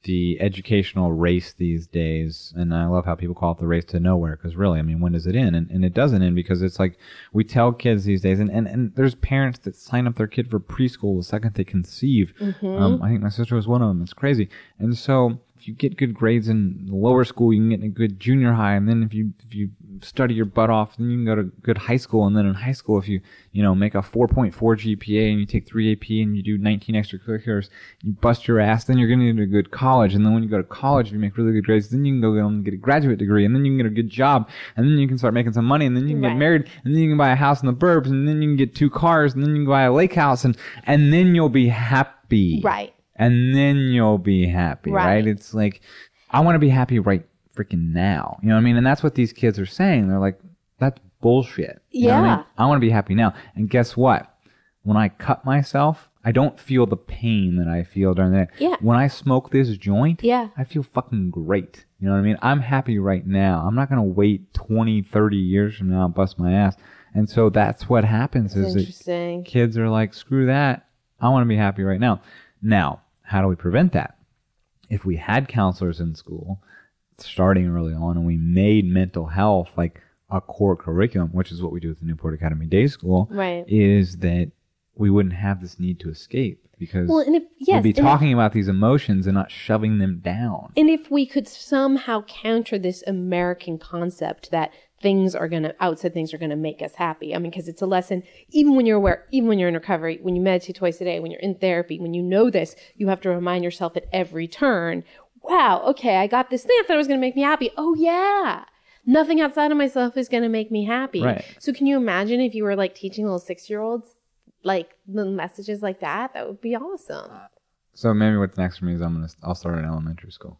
Speaker 6: the educational race these days, and I love how people call it the race to nowhere, because really, I mean, when does it end? And, and it doesn't end because it's like we tell kids these days, and, and, and there's parents that sign up their kid for preschool the second they conceive. Mm-hmm. Um, I think my sister was one of them. It's crazy. And so if you get good grades in lower school, you can get in a good junior high, and then if you if you study your butt off, then you can go to good high school, and then in high school, if you you know make a four point four G P A and you take three A P and you do nineteen extracurriculars, you bust your ass, then you're going to get a good college, and then when you go to college, if you make really good grades, then you can go and get a graduate degree, and then you can get a good job, and then you can start making some money, and then you can
Speaker 1: Right.
Speaker 6: get married, and then you can buy a house in the burbs, and then you can get two cars, and then you can buy a lake house, and and then you'll be happy,
Speaker 1: Right.
Speaker 6: And then you'll be happy,
Speaker 1: Right.
Speaker 6: right? It's like, I want to be happy right freaking now. You know what I mean? And that's what these kids are saying. They're like, that's bullshit. You know what I
Speaker 1: Yeah.
Speaker 6: mean? I want to be happy now. And guess what? When I cut myself, I don't feel the pain that I feel during the day.
Speaker 1: Yeah.
Speaker 6: When I smoke this joint,
Speaker 1: Yeah.
Speaker 6: I feel fucking great. You know what I mean? I'm happy right now. I'm not going to wait twenty, thirty years from now and bust my ass. And so that's what happens
Speaker 1: That's
Speaker 6: is that
Speaker 1: interesting.
Speaker 6: kids are like, screw that. I want to be happy right now. Now, how do we prevent that? If we had counselors in school starting early on and we made mental health like a core curriculum, which is what we do at the Newport Academy Day School,
Speaker 1: Right.
Speaker 6: is that we wouldn't have this need to escape because
Speaker 1: Well, and if, yes,
Speaker 6: we'd be
Speaker 1: and if-
Speaker 6: talking about these emotions and not shoving them down.
Speaker 1: And if we could somehow counter this American concept that things are going to, outside things are going to make us happy. I mean, because it's a lesson, even when you're aware, even when you're in recovery, when you meditate twice a day, when you're in therapy, when you know this, you have to remind yourself at every turn, wow, okay, I got this thing I thought it was going to make me happy. Oh, yeah. Nothing outside of myself is going to make me happy.
Speaker 6: Right.
Speaker 1: So can you imagine if you were like teaching little six-year-olds like little messages like that? That would be awesome.
Speaker 6: So maybe what's next for me is I'm gonna I'll start an elementary school.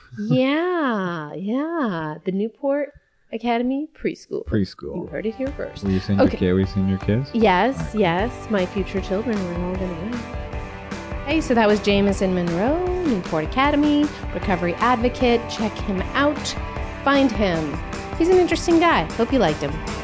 Speaker 1: Yeah, yeah. The Newport Academy Preschool.
Speaker 6: Preschool.
Speaker 1: You heard it here first.
Speaker 6: Will you send
Speaker 1: Okay.
Speaker 6: your kid? Will you send your kids?
Speaker 1: Yes, yes. My future children are all going to go. Hey, so that was Jameson Monroe, Newport Academy, recovery advocate. Check him out. Find him. He's an interesting guy. Hope you liked him.